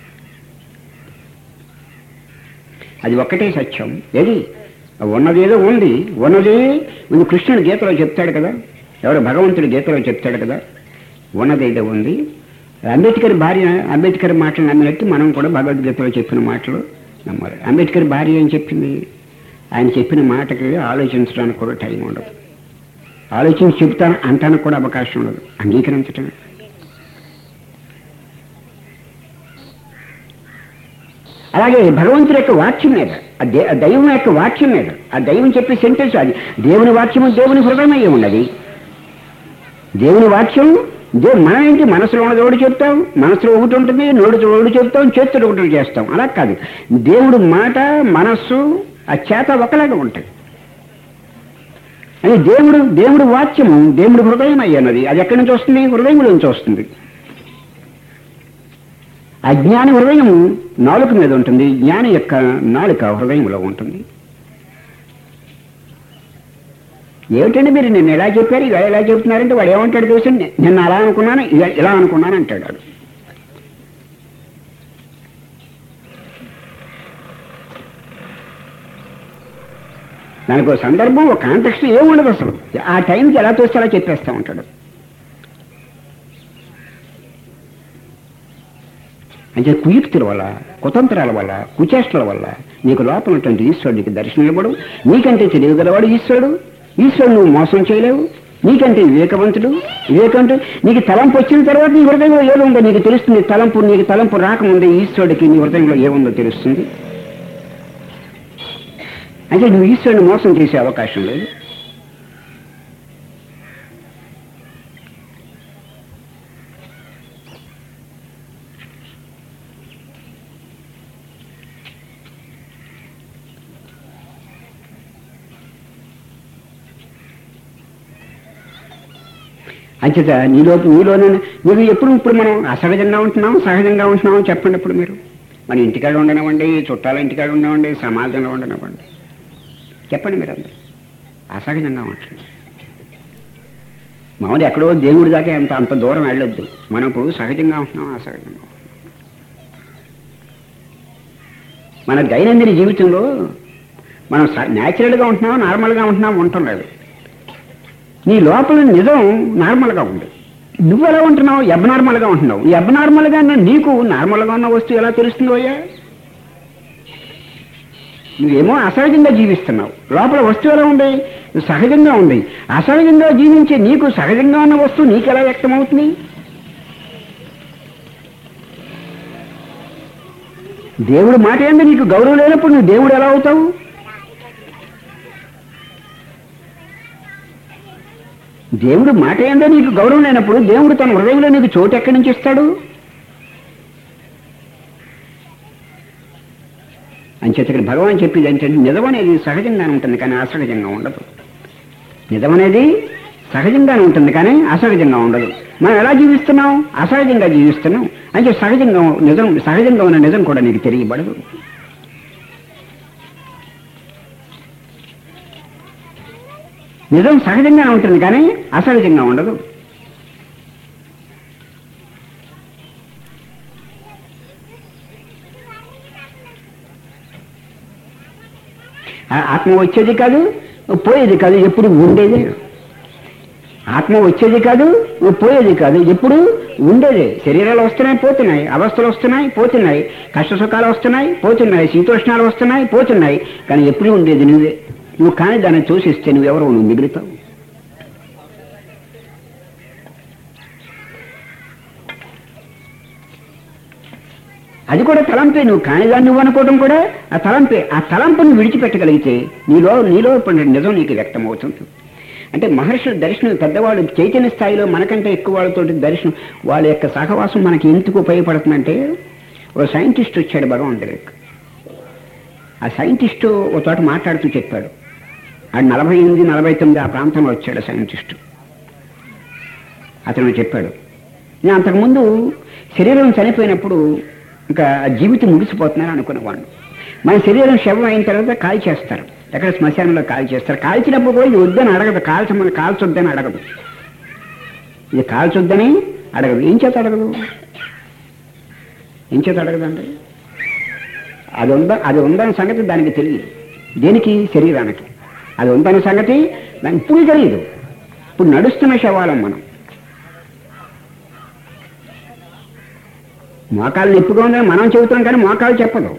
అది ఒక్కటే సత్యం. ఏది ఉన్నదేదో ఉంది. ఉన్నది కృష్ణుడు గీతలో చెప్తాడు కదా, ఎవరు భగవంతుడు గీతలో చెప్తాడు కదా, ఉన్నదేదో ఉంది. అంబేద్కర్ మాటలు నమ్మినట్టు మనం కూడా భగవద్గీతలో చెప్పిన మాటలు నమ్మాలి. అంబేద్కర్ భార్య ఏం చెప్పింది? ఆయన చెప్పిన మాటకి ఆలోచించడానికి కూడా టైం ఉండదు. ఆలోచించి చెప్తాను అంటానికి కూడా అవకాశం ఉండదు. అంగీకరించటమే. అలాగే భగవంతుడి యొక్క వాక్యం మీద, ఆ దైవం యొక్క వాక్యం మీద, ఆ దైవం చెప్పే సెంటెన్స్ అది దేవుని వాక్యము దేవుని హృదయమయ్యే ఉన్నది. దేవుని వాక్యం మనం ఏంటి మనసులో ఉన్నది ఒకటి చెప్తాం, మనసులో ఒకటి ఉంటుంది, నోటితో ఒకటి చెప్తాం, చేతులు ఒకటి చేస్తాం. అలా కాదు. దేవుడు మాట మనస్సు ఆ చేత ఒకలాగా ఉంటాయి. అని దేవుడు వాక్యము దేవుడు హృదయం అయ్యన్నది. అది ఎక్కడి నుంచి వస్తుంది? హృదయంలో నుంచి వస్తుంది. అజ్ఞాని హృదయం నాలుక మీద ఉంటుంది, జ్ఞాని యొక్క నాలుక హృదయంలో ఉంటుంది. ఏమిటండి మీరు నిన్న ఎలా చెప్పారు, ఇవాళ ఎలా చెప్తున్నారంటే వాడు ఏమంటాడు తెలుసు, నిన్న అలా అనుకున్నాను ఇలా అనుకున్నాను అంటాడు వాడు. దానికి ఒక సందర్భం, ఒక కాంటెక్స్ట్ ఏముండదు అసలు. ఆ టైంకి ఎలా తోస్తే అలా చెప్పేస్తూ ఉంటాడు. అంటే కుయుక్తుల వల్ల, కుతంత్రాల వల్ల, కుచేష్టల వల్ల నీకు లోపల ఉన్నటువంటి ఈశ్వరుడు నీకు దర్శనం ఇవ్వడం. నీకంటే తెలియగలవాడు ఈశ్వరుడు. ఈశ్వరుడు నువ్వు మోసం చేయలేవు. నీకంటే వివేకవంతుడు. నీకు తలంపు వచ్చిన తర్వాత నీ హృదయంలో ఏముందో నీకు తెలుస్తుంది. నీకు తలంపు రాకముందే ఈశ్వరుడికి నీ హృదయంలో ఏముందో తెలుస్తుంది. అంటే నువ్వు ఈశ్వరుని మోసం చేసే అవకాశం లేదు. అంచేత నీలోనే మీరు ఎప్పుడు ఇప్పుడు మనం అసహజంగా ఉంటున్నాం, సహజంగా ఉంటున్నాం చెప్పండి. ఇప్పుడు మీరు మన ఇంటికాడ ఉండనివ్వండి, చుట్టాల ఇంటికాడ ఉండనివ్వండి, సమాజంలో ఉండనివ్వండి, చెప్పండి మీరు అందరూ అసహజంగా ఉంటుంది. మామూలు ఎక్కడో దేవుడి దాకా అంత దూరం వెళ్ళొద్దు. మనం ఇప్పుడు సహజంగా ఉంటున్నాం, అసహజంగా ఉంటున్నాం. మన దైనందిన జీవితంలో మనం న్యాచురల్గా ఉంటున్నాం, నార్మల్గా ఉంటున్నాం ఉండటం లేదు. నీ లోపల నిజం నార్మల్గా ఉంది. నువ్వు ఎలా ఉంటున్నావు? అబ్నార్మల్గా ఉంటున్నావు. ఈ అబ్నార్మల్గా నీకు నార్మల్గా ఉన్న వస్తువు ఎలా తెలుస్తుందో అయ్యా? నువ్వేమో అసహజంగా జీవిస్తున్నావు. లోపల వస్తువు ఎలా ఉంది? సహజంగా ఉంది. అసహజంగా జీవించే నీకు సహజంగా ఉన్న వస్తువు నీకు ఎలా వ్యక్తమవుతుంది? దేవుడు మాట ఏంది నీకు గౌరవం లేనప్పుడు నువ్వు దేవుడు ఎలా అవుతావు? దేవుడు మాట ఏందో నీకు గౌరవం లేనప్పుడు దేవుడు తన హృదయంలో నీకు చోటు ఎక్కడి నుంచి ఇస్తాడు? అంచేత ఇక్కడ భగవాన్ చెప్పేది ఏంటంటే నిజం అనేది సహజంగానే ఉంటుంది కానీ అసహజంగా ఉండదు. నిజం అనేది సహజంగానే ఉంటుంది కానీ అసహజంగా ఉండదు. మనం ఎలా జీవిస్తున్నాం? అసహజంగా జీవిస్తున్నాం. అంటే సహజంగా ఉన్న నిజం కూడా నీకు తెలియబడదు. నిజం సహజంగానే ఉంటుంది కానీ అసహజంగా ఉండదు. ఆత్మ వచ్చేది కాదు, పోయేది కాదు, ఎప్పుడు ఉండేదే. ఆత్మ వచ్చేది కాదు, పోయేది కాదు, ఎప్పుడు ఉండేదే. శరీరాలు వస్తున్నాయి, పోతున్నాయి, అవస్థలు వస్తున్నాయి, పోతున్నాయి, కష్ట సుఖాలు వస్తున్నాయి, పోతున్నాయి, శీతోష్ణాలు వస్తున్నాయి, పోతున్నాయి, కానీ ఎప్పుడు ఉండేది నువ్వే. నువ్వు కానీ దాన్ని చూసిస్తే నువ్వెవరో నువ్వు మిగులుతావు. అది కూడా తలంపే. నువ్వు కానిదాన్ని నువ్వు అనుకోవడం కూడా ఆ తలంపే. ఆ తలంపును విడిచిపెట్టగలిగితే నీలో నిజం నీకు వ్యక్తం అవుతుంది. అంటే మహర్షుల దర్శనం, పెద్దవాళ్ళు చైతన్య స్థాయిలో మనకంటే ఎక్కువ వాళ్ళతో దర్శనం, వాళ్ళ యొక్క సహవాసం మనకి ఎందుకు ఉపయోగపడుతుందంటే, ఒక సైంటిస్ట్ వచ్చాడు భగవాన్ దగ్గరికి. ఆ సైంటిస్టు ఒక చోట మాట్లాడుతూ చెప్పాడు. ఆ 48, 49 ఆ ప్రాంతంలో వచ్చాడు సైంటిస్టు. అతను చెప్పాడు, నేను అంతకుముందు శరీరం చనిపోయినప్పుడు ఇంకా జీవితం ముగిసిపోతున్నాను అనుకునేవాడిని. మన శరీరం శవం అయిన తర్వాత కాల్ చేస్తారు, ఎక్కడ శ్మశానంలో కాల్ చేస్తారు. కాల్చినప్పుడు కూడా ఇది వద్దని అడగదు, కాల్చొద్దని అడగదు, ఇది కాల్చొద్దని అడగదు. ఏం చేత అడగదండి? అది ఉందన్న సంగతి దానికి తెలియదు. దేనికి? శరీరానికి. అది ఉందన్న సంగతి దానికి ఇప్పుడు తెలియదు. ఇప్పుడు నడుస్తున్న శవాలం మనం. మోకాలు నొప్పిగా ఉందని మనం చెబుతాం, కానీ మోకాలు చెప్పదు.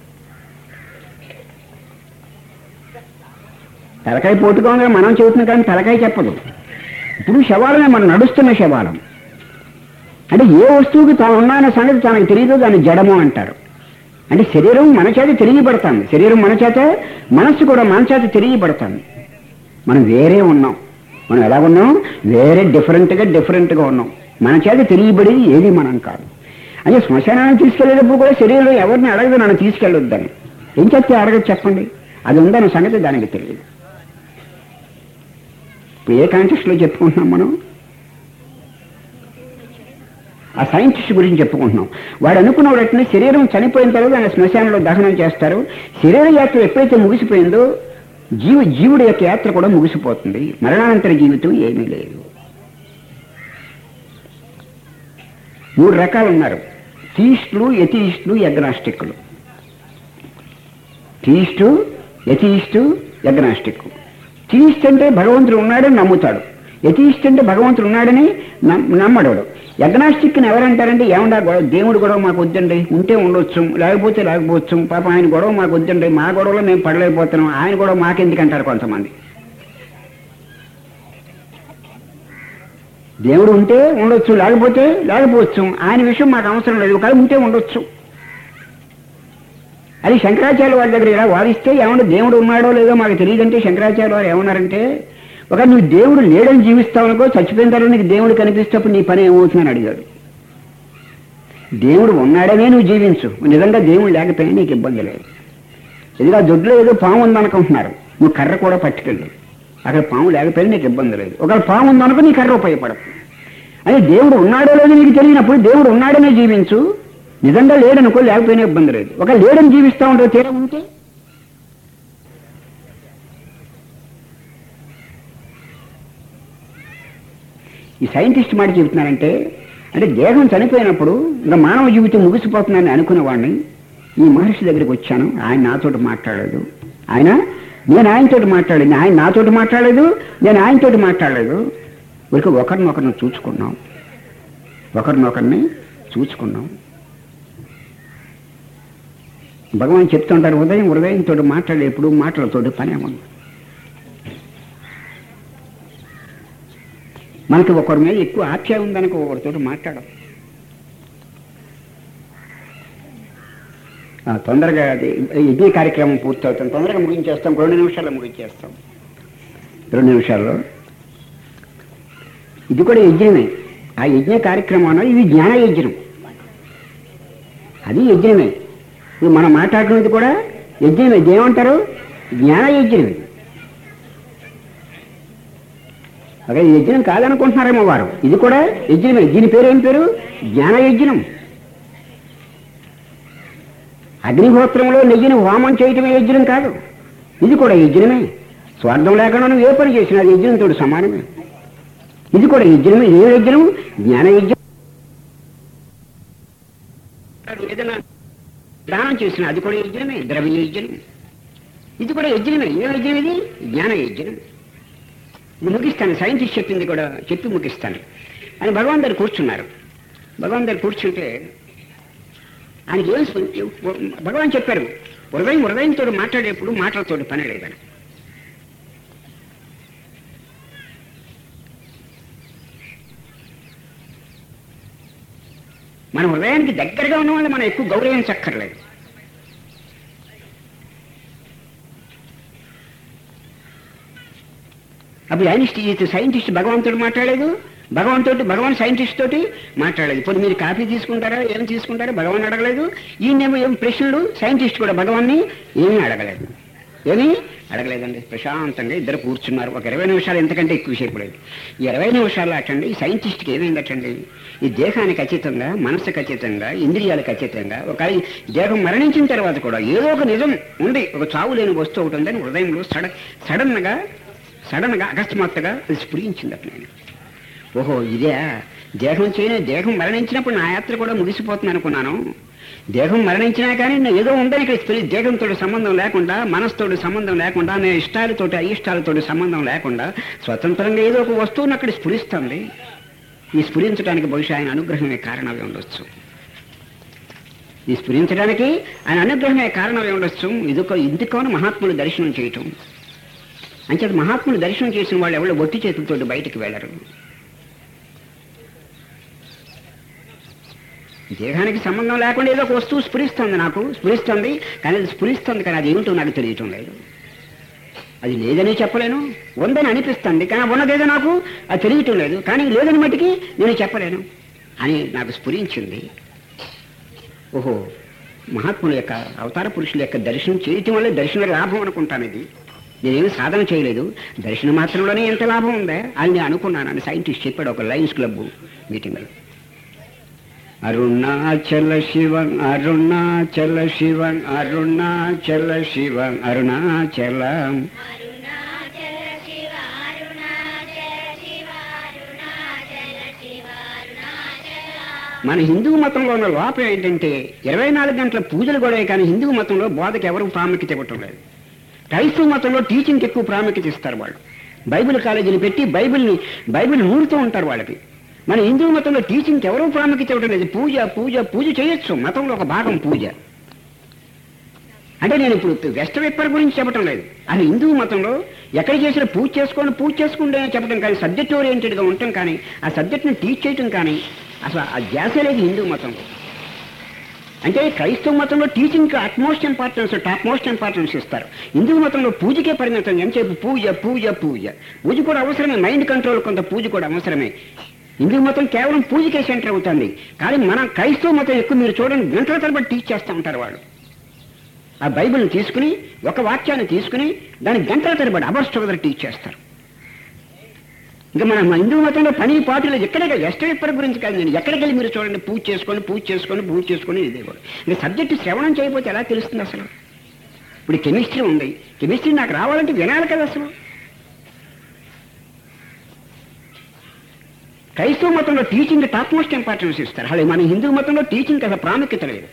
తలకాయ పోటుగా ఉందని మనం చెబుతున్నాం, కానీ తలకాయ చెప్పదు. ఇప్పుడు శవాలమే, మనం నడుస్తున్న శవాలం. అంటే ఏ వస్తువుకి తాను ఉన్నాయన్న సంగతి తనకు తెలియదు, దాన్ని జడము అంటారు. అంటే శరీరం మన చేత తెలియబడతాను, శరీరం మన చేత, మనస్సు కూడా మన చేత తెలియబడతాను. మనం వేరే ఉన్నాం. మనం ఎలా ఉన్నాం? వేరే డిఫరెంట్గా ఉన్నాం. మన చేత తెలియబడేది ఏది మనం కాదు. అంటే శ్మశానాన్ని తీసుకెళ్లేటప్పుడు కూడా శరీరం ఎవరిని అడగదు, నన్ను తీసుకెళ్ళొద్దని. ఏం చెప్తే అడగదు చెప్పండి? అది ఉందన్న సంగతి దానికి తెలియదు. ఇప్పుడు ఏ కాంటెక్స్ట్లో చెప్పుకుంటున్నాం మనం? ఆ సైంటిస్ట్ గురించి చెప్పుకుంటున్నాం. వాడు అనుకున్నవాడట్లే శరీరం చనిపోయిన తర్వాత ఆయన శ్మశానంలో దహనం చేస్తారు. శరీర యాత్ర ఎప్పుడైతే ముగిసిపోయిందో జీవుడి యొక్క యాత్ర కూడా ముగిసిపోతుంది. మరణానంతర జీవితం ఏమీ లేదు. 3 రకాలు ఉన్నారు: థీయిస్టులు, ఎథీయిస్టులు, అగ్నాస్టిక్లు. థీయిస్టు, ఎథీయిస్టు, అగ్నాస్టిక్. థీయిస్ట్ అంటే భగవంతుడు ఉన్నాడని నమ్ముతాడు. ఎథీయిస్ట్ అంటే భగవంతుడు ఉన్నాడని నమ్మడాడు. అగ్నాస్టిక్ని ఎవరంటారంటే, ఏమన్నా గొడవ, దేవుడు గొడవ మాకు వద్దండి, ఉంటే ఉండొచ్చు, లేకపోవచ్చు, పాప ఆయన గొడవ మాకు వద్దండి, మా గొడవలో మేము పడలేకపోతున్నాం, ఆయన గొడవ మాకెందుకంటారు కొంతమంది. దేవుడు ఉంటే ఉండొచ్చు, లేకపోవచ్చు, ఆయన విషయం మాకు అవసరం లేదు, కానీ ఉంటే ఉండొచ్చు. అది శంకరాచార్య వారి దగ్గర ఇలా వాదిస్తే, ఏమన్నా దేవుడు ఉన్నాడో లేదో మాకు తెలియదంటే శంకరాచార్య వారు ఏమన్నారంటే, ఒక నువ్వు దేవుడు లేడని జీవిస్తావు అనుకో, చచ్చిపోయిన తర్వాత నీకు దేవుడు కనిపిస్తేప్పుడు నీ పని ఏమవుతుందని అడిగాడు. దేవుడు ఉన్నాడనే నువ్వు జీవించు, నిజంగా దేవుడు లేకపోయినా నీకు ఇబ్బంది లేదు. ఇదిగా దొడ్లో ఏదో పాము ఉందనుకుంటున్నారు, నువ్వు కర్ర కూడా పట్టుకెళ్ళి, అక్కడ పాము లేకపోయినా నీకు ఇబ్బంది లేదు. ఒకవేళ పాము ఉందనుకో నీ కర్ర ఉపయోగపడదు. అదే దేవుడు ఉన్నాడో లేదో నీకు తెలియనప్పుడు దేవుడు ఉన్నాడనే జీవించు, నిజంగా లేడనుకో, లేకపోయినా ఇబ్బంది లేదు. ఒక లేడని జీవిస్తూ ఉంటావు, తీరా ఉంటే ఈ సైంటిస్ట్ మాట చెబుతున్నారంటే, అంటే దేహం చనిపోయినప్పుడు ఇంకా మానవ జీవితం ముగిసిపోతుందని అనుకునేవాడిని. ఈ మహర్షి దగ్గరికి వచ్చాను, ఆయన నాతోటి మాట్లాడలేదు, నేను ఆయనతోటి మాట్లాడలేదు, ఆయన నాతోటి మాట్లాడలేదు, నేను ఆయనతోటి మాట్లాడలేదు. ఒకరినొకరిని చూసుకున్నాం. భగవాన్ చెప్తుంటారు, హృదయంతో మాట్లాడే ఎప్పుడు మాటలతోటి పని ఏమన్నా. మనకి ఒకరి మీద ఎక్కువ ఆప్యాయం ఉందనుకో, ఒకరితో మాట్లాడడం తొందరగా. అది యజ్ఞ కార్యక్రమం పూర్తవుతాం, తొందరగా ముగించేస్తాం, 2 నిమిషాల్లో ముగించేస్తాం. 2 నిమిషాల్లో ఇది కూడా యజ్ఞమే. ఆ యజ్ఞ కార్యక్రమం అన్నది ఇది జ్ఞాన యజ్ఞం, అది యజ్ఞమే. ఇది మనం మాట్లాడుకునేది కూడా యజ్ఞమే. ఏమంటారు? జ్ఞాన యజ్ఞం. అదే యజ్ఞం కాదనుకుంటున్నారేమో వారు, ఇది కూడా యజ్ఞమే. దీని పేరు ఏం పేరు? జ్ఞాన యజ్ఞం. అగ్నిహోత్రంలో నెయ్యిని హోమం చేయటమే యజ్ఞం కాదు, ఇది కూడా యజ్ఞమే. స్వార్థం లేకుండా నువ్వు ఏ పని చేసినా అది యజ్ఞంతో సమానమే. ఇది కూడా యజ్ఞమే. ఏ యజ్ఞం? జ్ఞాన యజ్ఞం. ఏదైనా దానం చేసిన అది కూడా యజ్ఞమే, ద్రవ్య యజ్ఞం. ఇది కూడా యజ్ఞమే. ఏ యజ్ఞం ఇది? జ్ఞాన యజ్ఞం. ఇది ముగిస్తాను, సైంటిస్ట్ చెప్పింది కూడా చెప్పి ముగిస్తాను అని భగవాన్ దగ్గర కూర్చున్నారు. భగవాన్ దగ్గర కూర్చుంటే ఆయనకి ఏం భగవాన్ చెప్పారు, హృదయంతో మాట్లాడేప్పుడు మాటలతో పని లేదని. మన హృదయానికి దగ్గరగా ఉన్న వాళ్ళు మనం ఎక్కువ గౌరవించక్కర్లేదు. అప్పుడు సైంటిస్ట్ భగవంతుడు మాట్లాడలేదు, భగవాన్ సైంటిస్ట్ తోటి మాట్లాడలేదు. ఇప్పుడు మీరు కాఫీ తీసుకుంటారా, ఏం తీసుకుంటారా భగవాన్ అడగలేదు. ఈయనేమో ఏం ప్రశ్నలు, సైంటిస్ట్ కూడా భగవాన్ని ఏమీ అడగలేదండి. ప్రశాంతంగా ఇద్దరు కూర్చున్నారు. ఒక 20 నిమిషాలు, ఎంతకంటే ఎక్కువ సేపు లేదు. ఈ 20 నిమిషాలు అటండి ఈ సైంటిస్ట్కి ఏమైందటండి, ఈ దేహానికి అతీతంగా, మనసుకు అతీతంగా, ఇంద్రియాలకు అతీతంగా, ఒక దేహం మరణించిన తర్వాత కూడా ఏదో ఒక నిజం ఉంది, ఒక చావు లేని వస్తువు ఒకటి ఉందని హృదయంలో సడన్గా అకస్మాత్తుగా అది స్ఫురించిందట. నేను ఓహో ఇదే దేహం మరణించినప్పుడు నా యాత్ర కూడా ముగిసిపోతుంది అనుకున్నాను. దేహం మరణించినా కానీ ఏదో ఉందని ఇక్కడ దేహంతో సంబంధం లేకుండా, మనసుతోటి సంబంధం లేకుండా, నేను ఇష్టాలతోటి అయిష్టాలతోటి సంబంధం లేకుండా స్వతంత్రంగా ఏదో ఒక వస్తువుని అక్కడ స్ఫురిస్తుంది. ఈ స్ఫురించడానికి బహుశా ఆయన అనుగ్రహమే కారణమే ఉండొచ్చు. ఆయన అనుగ్రహమే కారణమే ఉండొచ్చు. ఇందుకోని మహాత్ములు దర్శనం చేయటం. అంచేత మహాత్ములు దర్శనం చేసిన వాళ్ళు ఎవరు ఒట్టి చేతులతో బయటికి వెళ్ళరు. దేహానికి సంబంధం లేకుండా ఏదో ఒక వస్తువు స్ఫురిస్తుంది కానీ అది ఏమిటో నాకు తెలియటం లేదు. అది లేదని చెప్పలేను, ఉందని అనిపిస్తుంది కానీ ఉన్నదేదో నాకు అది తెలియటం లేదు. కానీ లేదని మట్టికి నేను చెప్పలేను అని నాకు స్ఫురించింది. ఓహో మహాత్ముల యొక్క, అవతార పురుషుల యొక్క దర్శనం చేయటం వల్లే దర్శన లాభం అనుకుంటాను. ఇది నేనేమి సాధన చేయలేదు, దర్శనం మాత్రంలోనే ఎంత లాభం ఉందా అని నేను అనుకున్నాను అని సైంటిస్ట్ చెప్పాడు ఒక లయన్స్ క్లబ్ మీటింగ్లో. అరుణాచల శివం అరుణాచల శివం అరుణాచల శివం అరుణాచలం. మన హిందూ మతంలో ఉన్న లోపం ఏంటంటే 24 గంటల పూజలు కూడా, కానీ హిందూ మతంలో బోధకు ఎవరు ప్రాముఖ్యత ఇవ్వటం లేదు. క్రైస్తవ మతంలో టీచింగ్కి ఎక్కువ ప్రాముఖ్యత ఇస్తారు. వాళ్ళు బైబిల్ కాలేజీలు పెట్టి బైబిల్ ఊరుతూ ఉంటారు వాళ్ళకి. మన హిందూ మతంలో టీచింగ్కి ఎవరూ ప్రాముఖ్యత ఇవ్వడం లేదు. పూజ చేయొచ్చు, మతంలో ఒక భాగం పూజ. అంటే నేను ఇప్పుడు వెస్ట్ వెప్పర్ గురించి చెప్పడం లేదు. అది హిందూ మతంలో ఎక్కడ చేసిన పూజ చేసుకుంటే చెప్పడం కానీ, సబ్జెక్ట్ ఓరియంటెడ్గా ఉండటం కానీ, ఆ సబ్జెక్ట్ని టీచ్ చేయటం కానీ అసలు ఆ ధ్యాస లేదు హిందూ మతంలో. అంటే క్రైస్తవ మతంలో టీచింగ్కి టాప్ మోస్ట్ ఇంపార్టెన్స్ ఇస్తారు. హిందూ మతంలో పూజకే పరిమితం. ఎంతసేపు పూజ కూడా అవసరమే, మైండ్ కంట్రోల్ కొంత పూజ కూడా అవసరమే. హిందూ మతం కేవలం పూజకే సెంటర్ అవుతుంది. కానీ మన క్రైస్తవ మతం ఎక్కువ మీరు చూడండి, గంటల తరబడి టీచ్ చేస్తూ ఉంటారు వాళ్ళు. ఆ బైబిల్ని తీసుకుని, ఒక వాక్యాన్ని తీసుకుని దాన్ని గంటల తరబడి అవర్స్ టుగెదర్ టీచ్ చేస్తారు. ఇంకా మన హిందూ మతంలో పని పాటలు ఎక్కడికి వెస్ట్ వెప్పర్ గురించి కాదు. నేను ఎక్కడికి వెళ్ళి మీరు చూడండి, పూజ చేసుకొని ఇదే కూడా. ఇంకా సబ్జెక్టు శ్రవణం చేయకపోతే ఎలా తెలుస్తుంది అసలు? ఇప్పుడు కెమిస్ట్రీ ఉంది, కెమిస్ట్రీ నాకు రావాలంటే వినాలి కదా అసలు. క్రైస్తవ మతంలో టీచింగ్ టాప్ మోస్ట్ ఇంపార్టెన్స్ ఇస్తారు. అలాగే మన హిందూ మతంలో టీచింగ్ అసలు ప్రాముఖ్యత లేదు.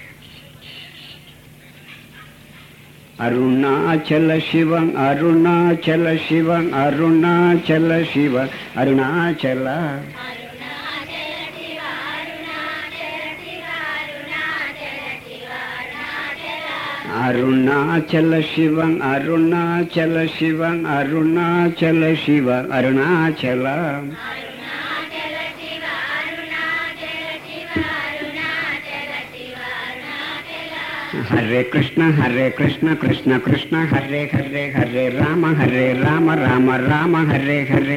అరుణాచల శివం అరుణాచల శివం అరుణాచల శివ అరుణాచల. అరుణాచల శివం అరుణాచల శివం అరుణాచల శివ అరుణాచల. హరే కృష్ణ కృష్ణ కృష్ణ హరే హరే హరే రామ రామ రామ హరే హరే.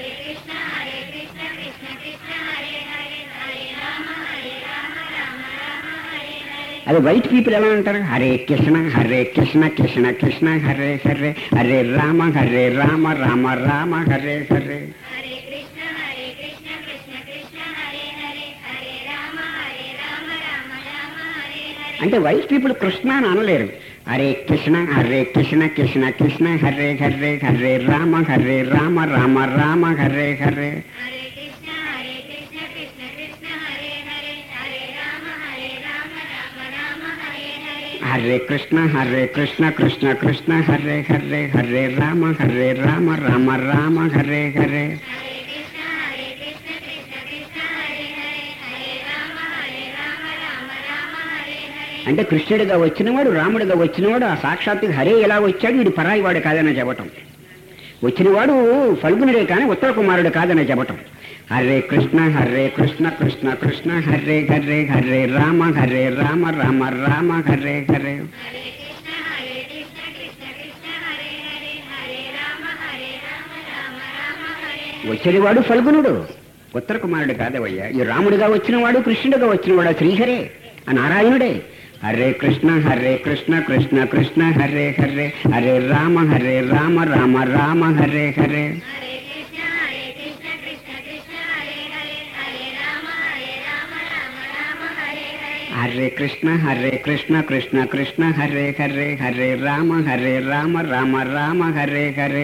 అదే వైట్ పీపుల్ ఎలా అంటారు? హరే కృష్ణ కృష్ణ కృష్ణ హరే హరే హరే రామ రామ రామ హరే హరే. అంటే వైట్ పీపుల్ కృష్ణ అని అనలేరు. హరే కృష్ణ కృష్ణ కృష్ణ హరే హరే హరే రామ రామ రామ హరే హరే. హరే కృష్ణ కృష్ణ కృష్ణ హరే హరే హరే రామ రామ రామ హరే హరే. అంటే కృష్ణుడిగా వచ్చినవాడు రాముడిగా వచ్చినవాడు ఆ సాక్షాత్తు హరే ఎలా వచ్చాడు, వీడు పరాయి వాడు కాదని చెప్పటం. వచ్చినవాడు ఫల్గునుడే కానీ ఉత్తర కుమారుడు కాదని చెప్పటం. హరే కృష్ణ కృష్ణ కృష్ణ హరే హరే హరే రామ రామ రామ హరే హరే. వచ్చినవాడు ఫల్గునుడు, ఉత్తర కుమారుడు కాదవయ్యా. ఈ రాముడిగా వచ్చినవాడు కృష్ణుడిగా వచ్చినవాడు శ్రీహరే ఆ నారాయణుడే. హరే కృష్ణ కృష్ణ కృష్ణ హరే హరే హరే రామ రామ రామ హరే హరే. హరే కృష్ణ కృష్ణ కృష్ణ హరే హరే హరే రామ రామ రామ హరే హరే.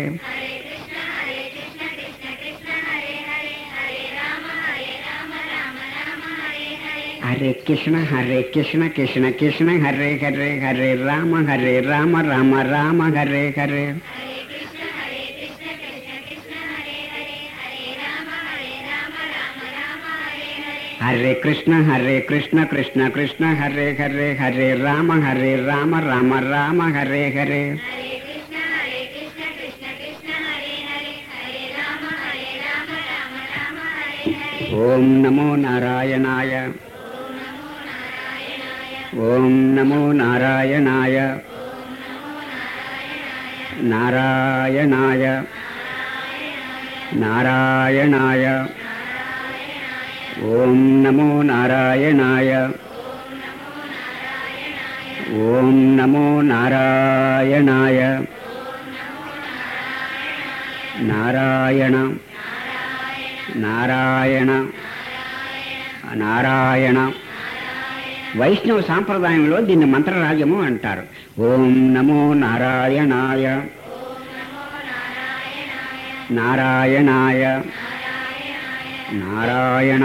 హరే కృష్ణ కృష్ణ కృష్ణ హరే హరే హరే రామ రామ రామ హరే హరే. హరే కృష్ణ కృష్ణ కృష్ణ హరే హరే హరే రామ రామ రామ హరే హరే. ఓం నమో నారాయణాయ. ఓం నమో నారాయణాయ. నారాయణాయ నారాయణాయ. ఓం నమో నారాయణాయ. ఓం నమో నారాయణాయ. నారాయణ నారాయణ నారాయణ. వైష్ణవ సాంప్రదాయంలో దీన్ని మంత్రరాజము అంటారు. ఓం నమో నారాయణాయ. నారాయణాయ నారాయణ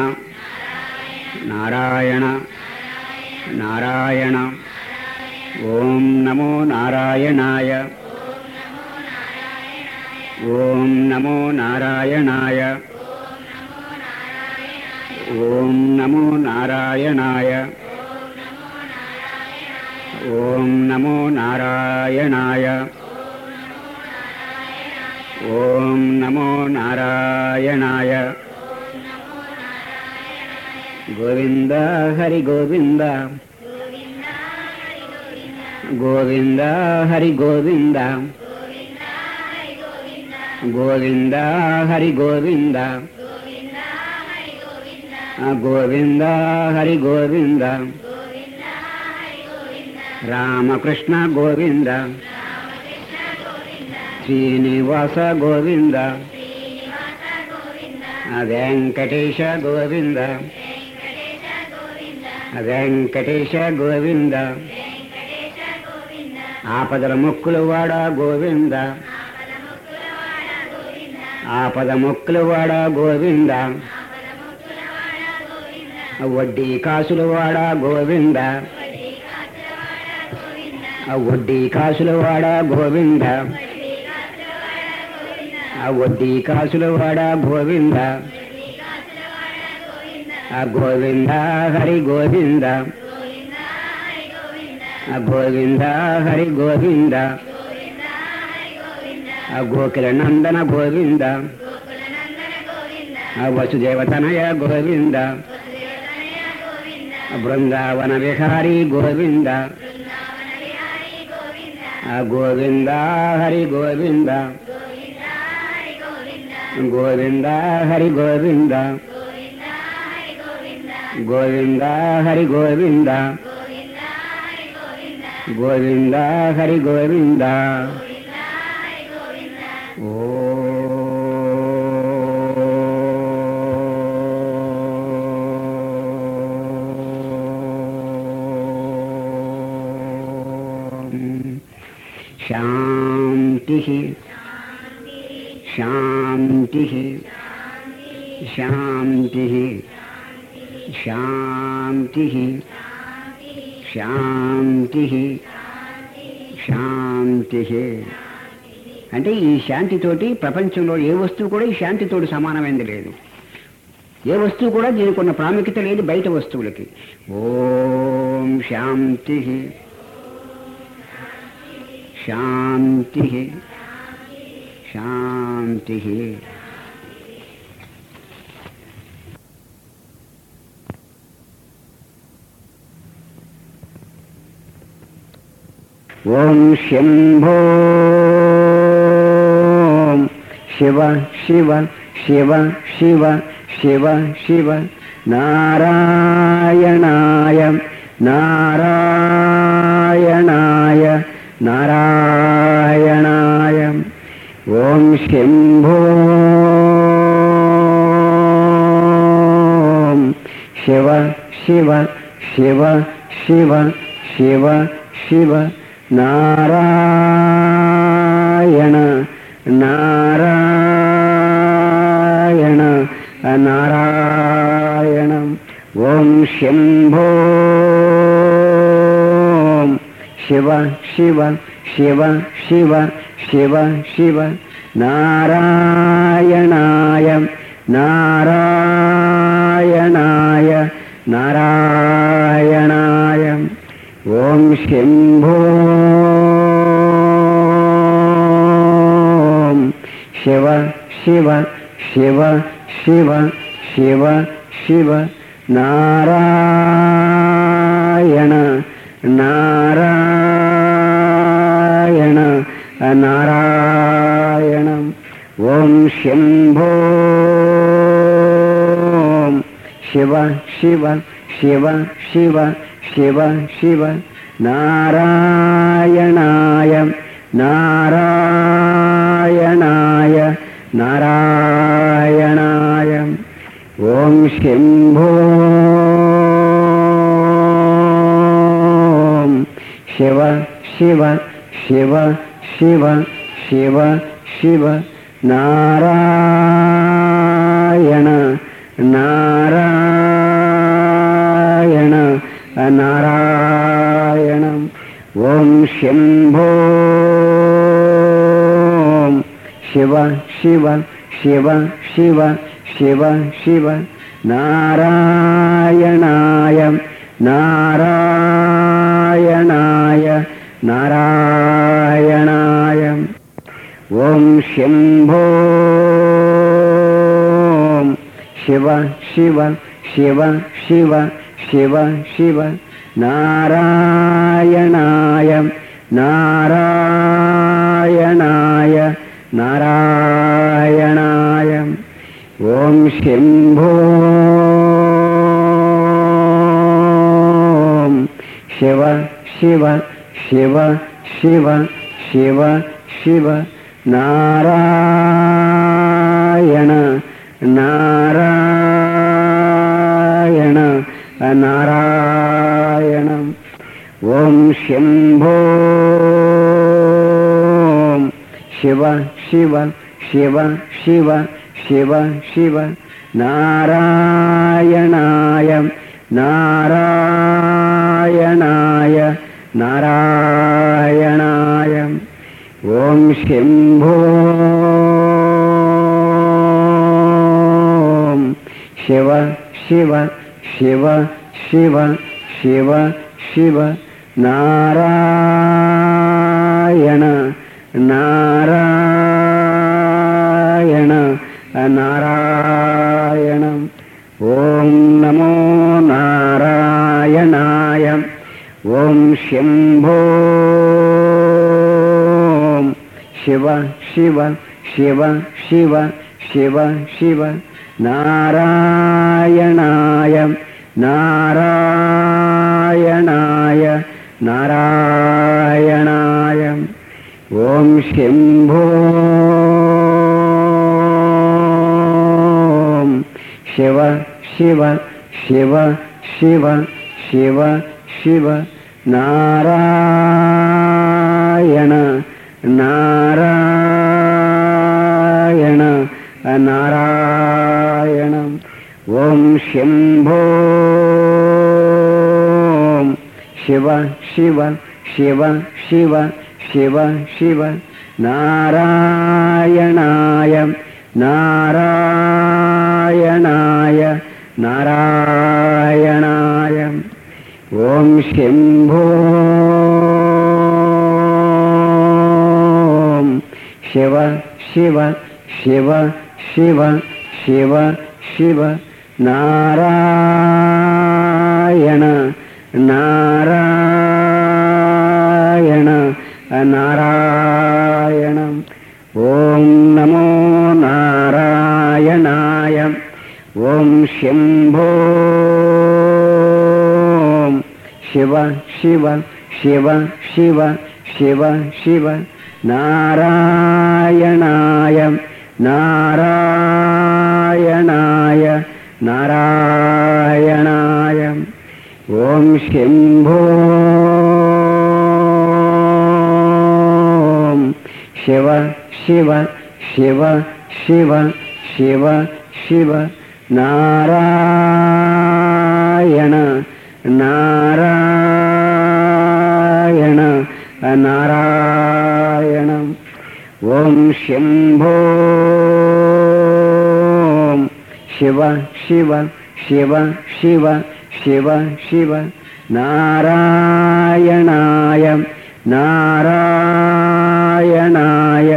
నారాయణ నారాయణ. ఓం నమో నారాయణాయ. ఓం నమో నారాయణాయ. ఓం నమో నారాయణాయ. ఓం నమో నారాయణాయ. ఓం నమో నారాయణాయ. గోవింద హరి గోవింద. గోవింద హరి గోవింద. గోవింద హరి గోవింద. గోవింద హరి గోవింద. రామకృష్ణ గోవింద. శ్రీనివాస గోవింద. వెంకటేశ గోవింద. వెంకటేశ గోవింద. ఆపదల మొక్కులు వాడ గోవింద. ఆపద మొక్కులు వాడ గోవింద. వడ్డీ కాసులు వాడ గోవింద. వడ్డీ కాసులు వాడ గోవింద. వడ్డీ కాసులు వాడ గోవింద. గోవింద హరి గోవింద. గోవింద హరి గోవింద. గోకుల నందన గోవింద. వసుదేవతనయ గోవింద. బృందావన విహారీ గోవింద. గోవింద హరి గోవింద. గోవింద హరి గోవింద. గోవింద హరి గోవింద. గోవింద హరి గోవింద. శాంతి శాంతి శాంతి శాంతి శాంతి. శాంతి. అంటే ఈ శాంతితోటి ప్రపంచంలో ఏ వస్తువు కూడా ఈ శాంతితోటి సమానమైనది లేదు. ఏ వస్తువు కూడా దీనికి ఉన్న ప్రాముఖ్యత లేదు బయట వస్తువులకి. ఓం శాంతి శాంతి శాంతి. ఓం శంభో శివ శివ శివ శివ శివ శివ నారాయణాయ నారాయణాయ నారాయణాయ. ఓం శంభో శివ శివ శివ శివ శివ శివ నారాయణ నారాయణ నారాయణ. ఓం శంభో శివ శివ శివ శివ శివ శివ నారాయణాయ నారాయణాయ నారాయణాయ. ఓం శంభో శివ శివ శివ శివ శివ శివ నారాయణ నారాయణ నారాయణ. ఓం శంభో శివ శివ శివ శివ శివ శివ నారాయణాయ నారాయణాయ నారాయణాయ. ఓం శంభో శివ శివ శివ శివ శివ శివ నారాయణ నారాయణ నారాయణ. ఓం శంభో శివ శివ శివ శివ శివ శివ నారాయణాయ నారాయణాయ నారాయణాయ. ఓం శంభో శివ శివ శివ శివ శివ శివ నారాయణాయ నారాయణాయ నారాయణాయ. ఓం శంభో శివ శివ శివ శివ శివ శివ నారాయణ నారాయణ నారాయణ. ఓం శంభో శివ శివ శివ శివ శివ శివ నారాయణాయ నారాయణాయ నారాయణాయ. ఓం శంభో శివ శివ శివ శివ శివ శివ నారాయణ నారాయణ నారాయణ. ఓం నమో నారాయణాయ. ఓం శంభో శివ శివ శివ శివ శివ శివ నారాయణాయ నారాయణాయ నారాయణాయ. ఓం శంభో శివ శివ శివ శివ శివ శివ నారాయణ నారాయణ నారాయణ. ఓం శంభో శివ శివ శివ శివ శివ శివ నారాయణాయ నారాయణాయ నారాయణాయ ఓం శంభో శివ శివ శివ శివ శివ శివ నారాయణ నారాయణ నారాయణ ఓం నమో నారాయణాయ ఓం శంభో శివ శివ శివ శివ శివ శివ నారాయణాయ నారాయణాయ నారాయణాయ ఓం శంభో శివ శివ శివ శివ శివ శివ నారాయణ నారాయణ నారాయణ ఓం శంభో శివ శివ శివ శివ శివ శివ నారాయణాయ నారాయణాయ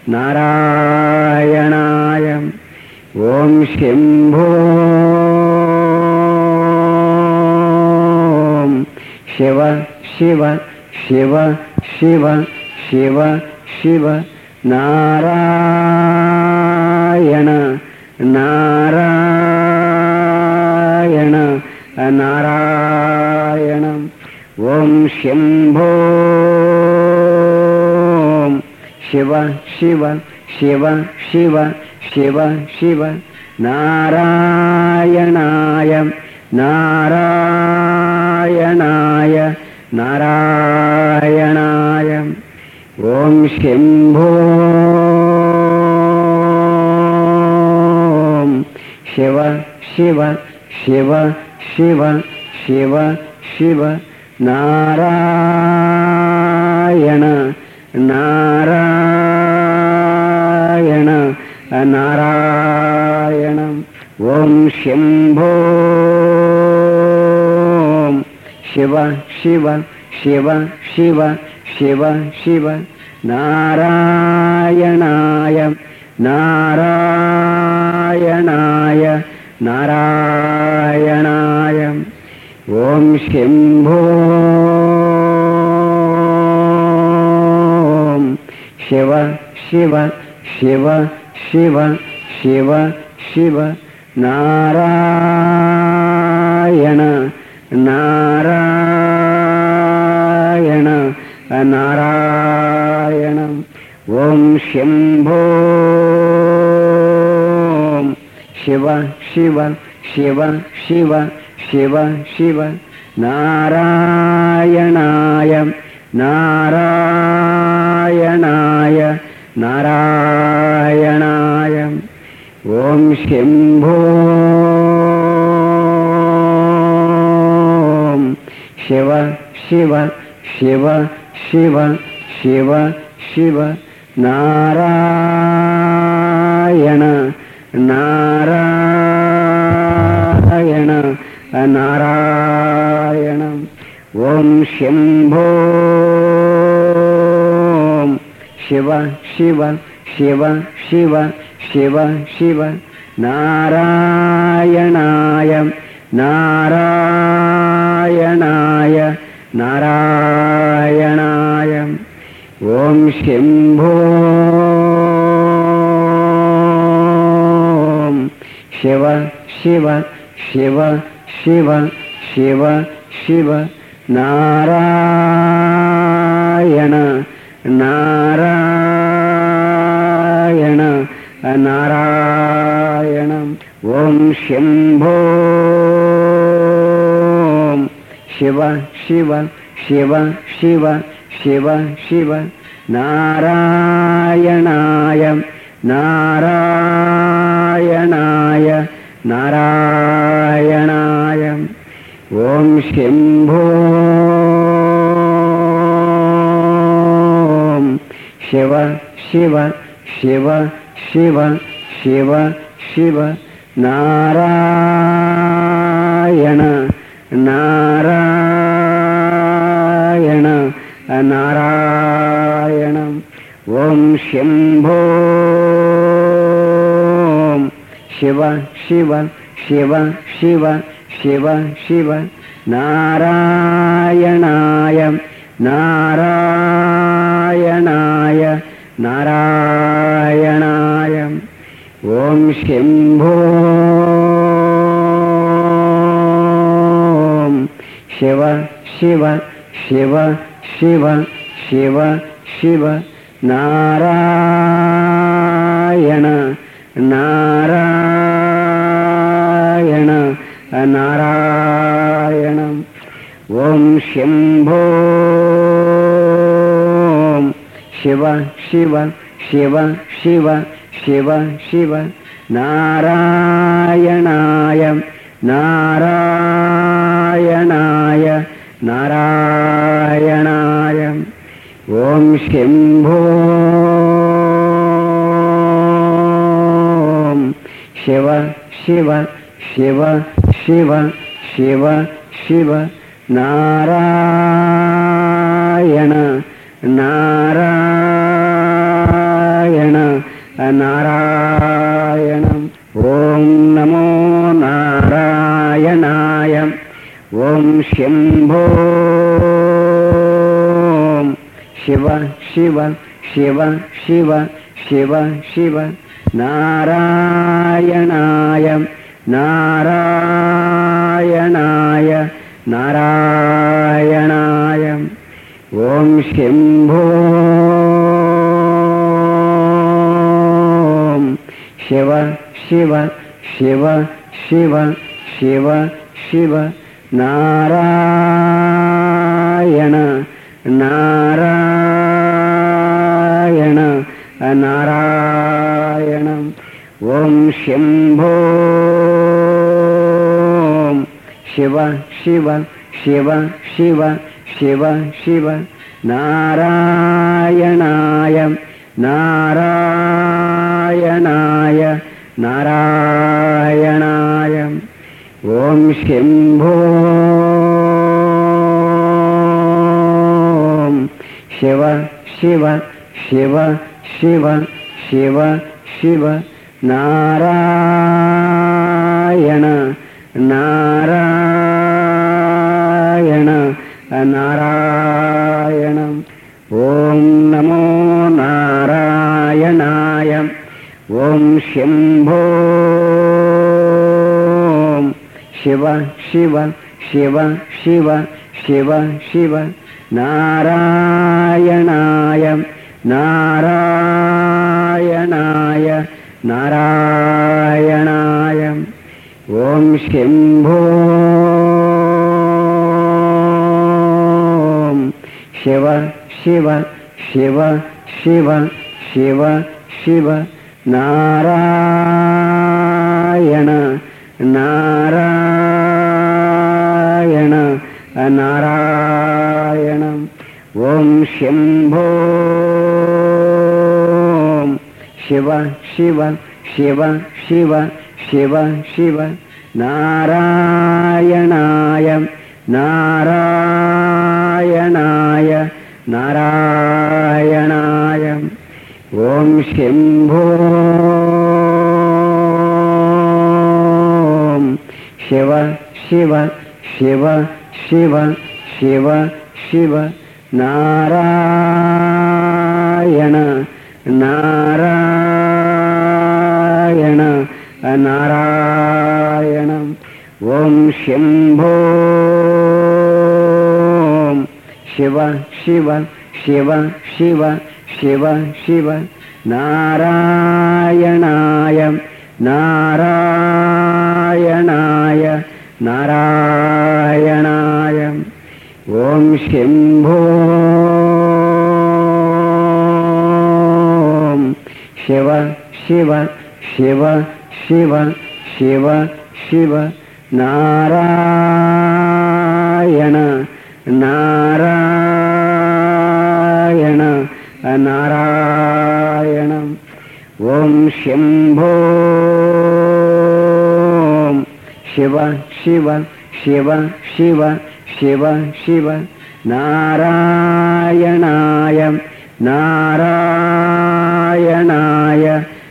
నారాయణాయ ఓం శంభో శివ శివ శివ శివ శివ శివ నారాయణ నారాయణ నారాయణ ఓం శంభో శివ శివ శివ శివ శివ శివ నారాయణాయ నారాయణాయ నారాయణాయ ఓం శంభో శివ శివ శివ శివ శివ శివ నారాయణ నారాయణ నారాయణ ఓం శంభో శివ శివ శివ శివ శివ శివ నారాయణాయ నారాయణాయ నారాయణాయ ఓం శంభో శివ శివ శివ శివ శివ శివ నారాయణ నారాయణ నారాయణ ఓం శంభో శివ శివ శివ శివ శివ శివ నారాయణాయ నారాయణాయ నారాయణాయ ఓం శంభో శివ శివ శివ శివ శివ శివ నారాయణ నారాయణ నారాయణ ఓం శంభో శివ శివ శివ శివ శివ శివ నారాయణాయ నారాయణాయ నారాయణాయ ఓం శంభో శివ శివ శివ శివ శివ శివ నారాయణ నారాయణ నారాయణ ఓం శంభో శివ శివ శివ శివ శివ శివ నారాయణాయ నారాయణాయ నారాయణాయ ఓం శంభో శివ శివ శివ శివ శివ శివ నారాయణ నారాయణ నారాయణం. ఓం శంభో శివ శివ శివ శివ శివ శివ నారాయణాయ నారాయణాయ నారాయణాయ. ఓం శంభో శివ శివ శివ శివ శివ శివ నారాయణ నారాయణ నారాయణం. ఓం శంభో శివ శివ శివ శివ శివ శివ నారాయణాయ నారాయణాయ నారాయణాయ. ఓం శంభో శివ శివ శివ శివ శివ శివ నారాయణ నారాయణ నారాయణం. ఓం నమో నారాయణాయ. ఓం శంభో శివ శివ శివ శివ శివ శివ నారాయణాయ నారాయణాయ నారాయణాయ. ఓం శంభో శివ శివ శివ శివ శివ శివ నారాయణ నారాయణ నారాయణం. ఓం శంభో శివ శివ శివ శివ శివ శివ నారాయణాయ నారాయణాయ నారాయణాయ. ఓం శంభో శివ శివ శివ శివ శివ శివ నారాయణ నారాయణ నారాయణం. ఓం నమో నారాయణాయ. ఓం శంభో శివ శివ శివ శివ శివ శివ నారాయణాయ నారాయణాయ నారాయణాయ. ఓం శంభో శివ శివ శివ శివ శివ శివ నారాయణ నారాయణ నారాయణం. ఓం శంభో శివ శివ శివ శివ శివ శివ నారాయణాయ నారాయణాయ నారాయణాయ. ఓం శంభో శివ శివ శివ శివ శివ శివ నారాయణ నారాయణ నారాయణం. ఓం శంభో శివ శివ శివ శివ శివ శివ నారాయణాయ నారాయణాయ నారాయణాయ. ఓం శంభో శివ శివ శివ శివ శివ శివ నారాయణ నారాయణ నారాయణ ఓం శంభో శివ శివ శివ శివ శివ శివ నారాయణాయ నారాయణాయ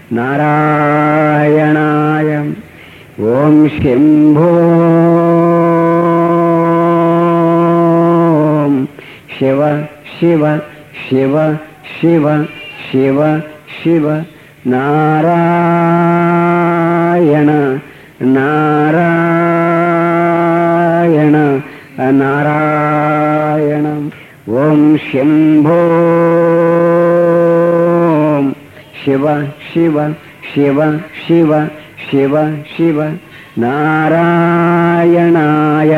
నారాయణాయ ఓం శంభో శివ శివ శివ శివ శివ శివ నారాయణ నారాయణ నారాయణ ఓం శంభో శివ శివ శివ శివ శివ శివ నారాయణాయ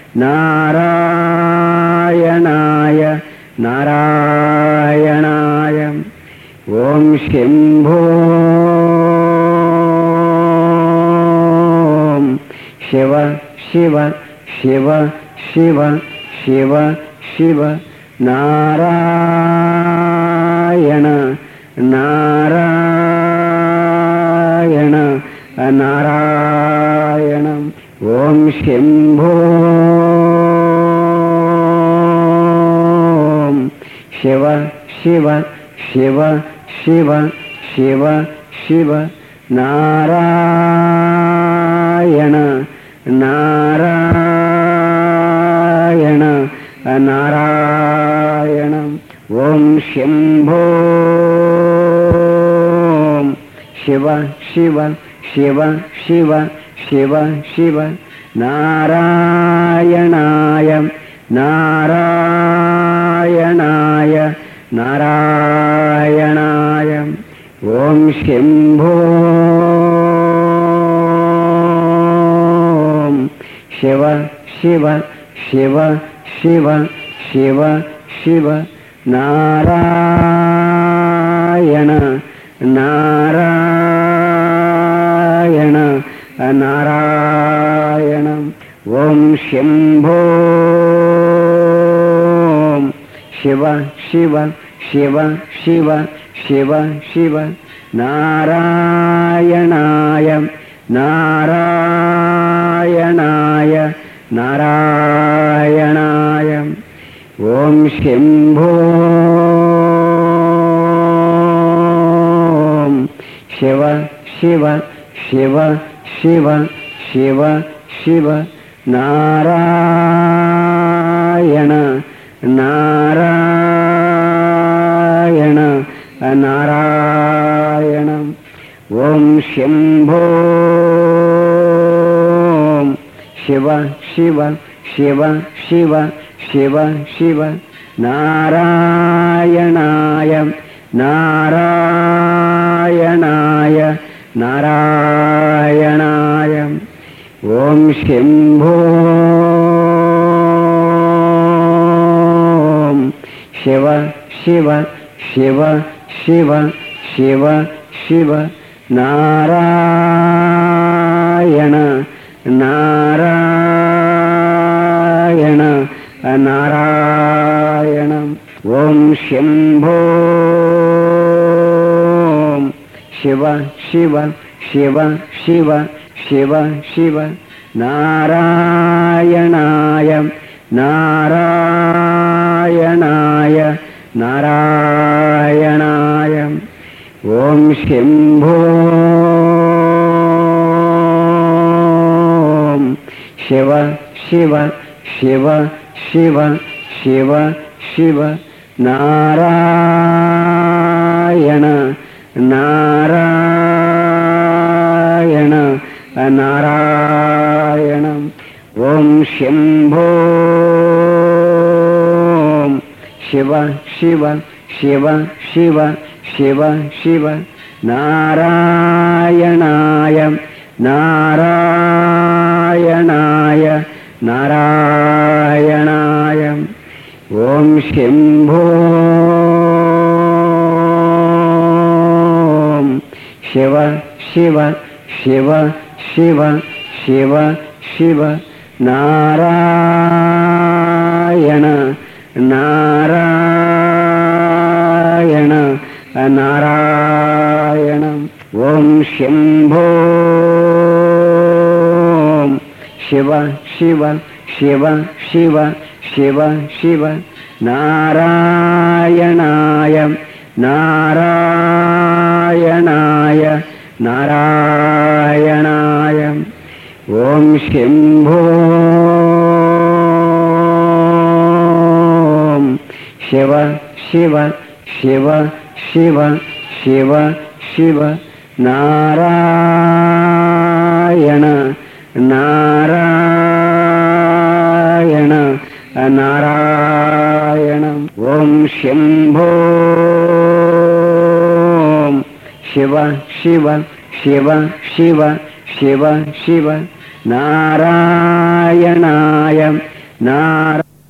నారాయణాయ నారాయణాయ ఓం శంభో శివ శివ శివ శివ శివ శివ నారాయణ నారాయణ నారాయణ ఓం శంభో శివ శివ శివ శివ శివ శివ నారాయణ నారాయణ నారాయణ ఓం శంభో శివ శివ శివ శివ శివ శివ నారాయణాయ నారాయణాయ నారాయణాయ ఓం శంభో శివ శివ శివ శివ శివ శివ నారాయణ నారాయణ నారాయణ ఓం శంభో శివ శివ శివ శివ శివ శివ నారాయణాయ నారాయణాయ నారాయణాయ ఓం శంభో శివ శివ శివ శివ శివ శివ నారాయణ నారాయణ నారాయణ ఓం శంభో శివ శివ శివ శివ శివ శివ నారాయణాయ నారాయణాయ నారాయణాయ ఓం శంభో శివ శివ శివ శివ శివ శివ నారాయణ నారాయణ నారాయణ ఓం శంభో శివ శివ శివ శివ శివ శివ నారాయణాయ నారాయణాయ నారాయణాయ ఓం శంభో శివ శివ శివ శివ శివ శివ నారాయణ నారాయణ నారాయణ ఓం శంభో శివ శివ శివ శివ శివ శివ నారాయణాయ నారాయణాయ నారాయణాయ ఓం శంభో శివ శివ శివ శివ శివ శివ నారాయణ నారాయణ నారాయణ శంభో శివ శివ శివ శివ శివ శివ నారాయణాయ నారాయణాయ నారాయణాయ ఓం శంభో శివ శివ శివ శివ శివ శివ నారాయణ నారాయణ నారాయణ ఓం శంభో శివ శివ శివ శివ శివ శివ నారాయణాయ నారాయణ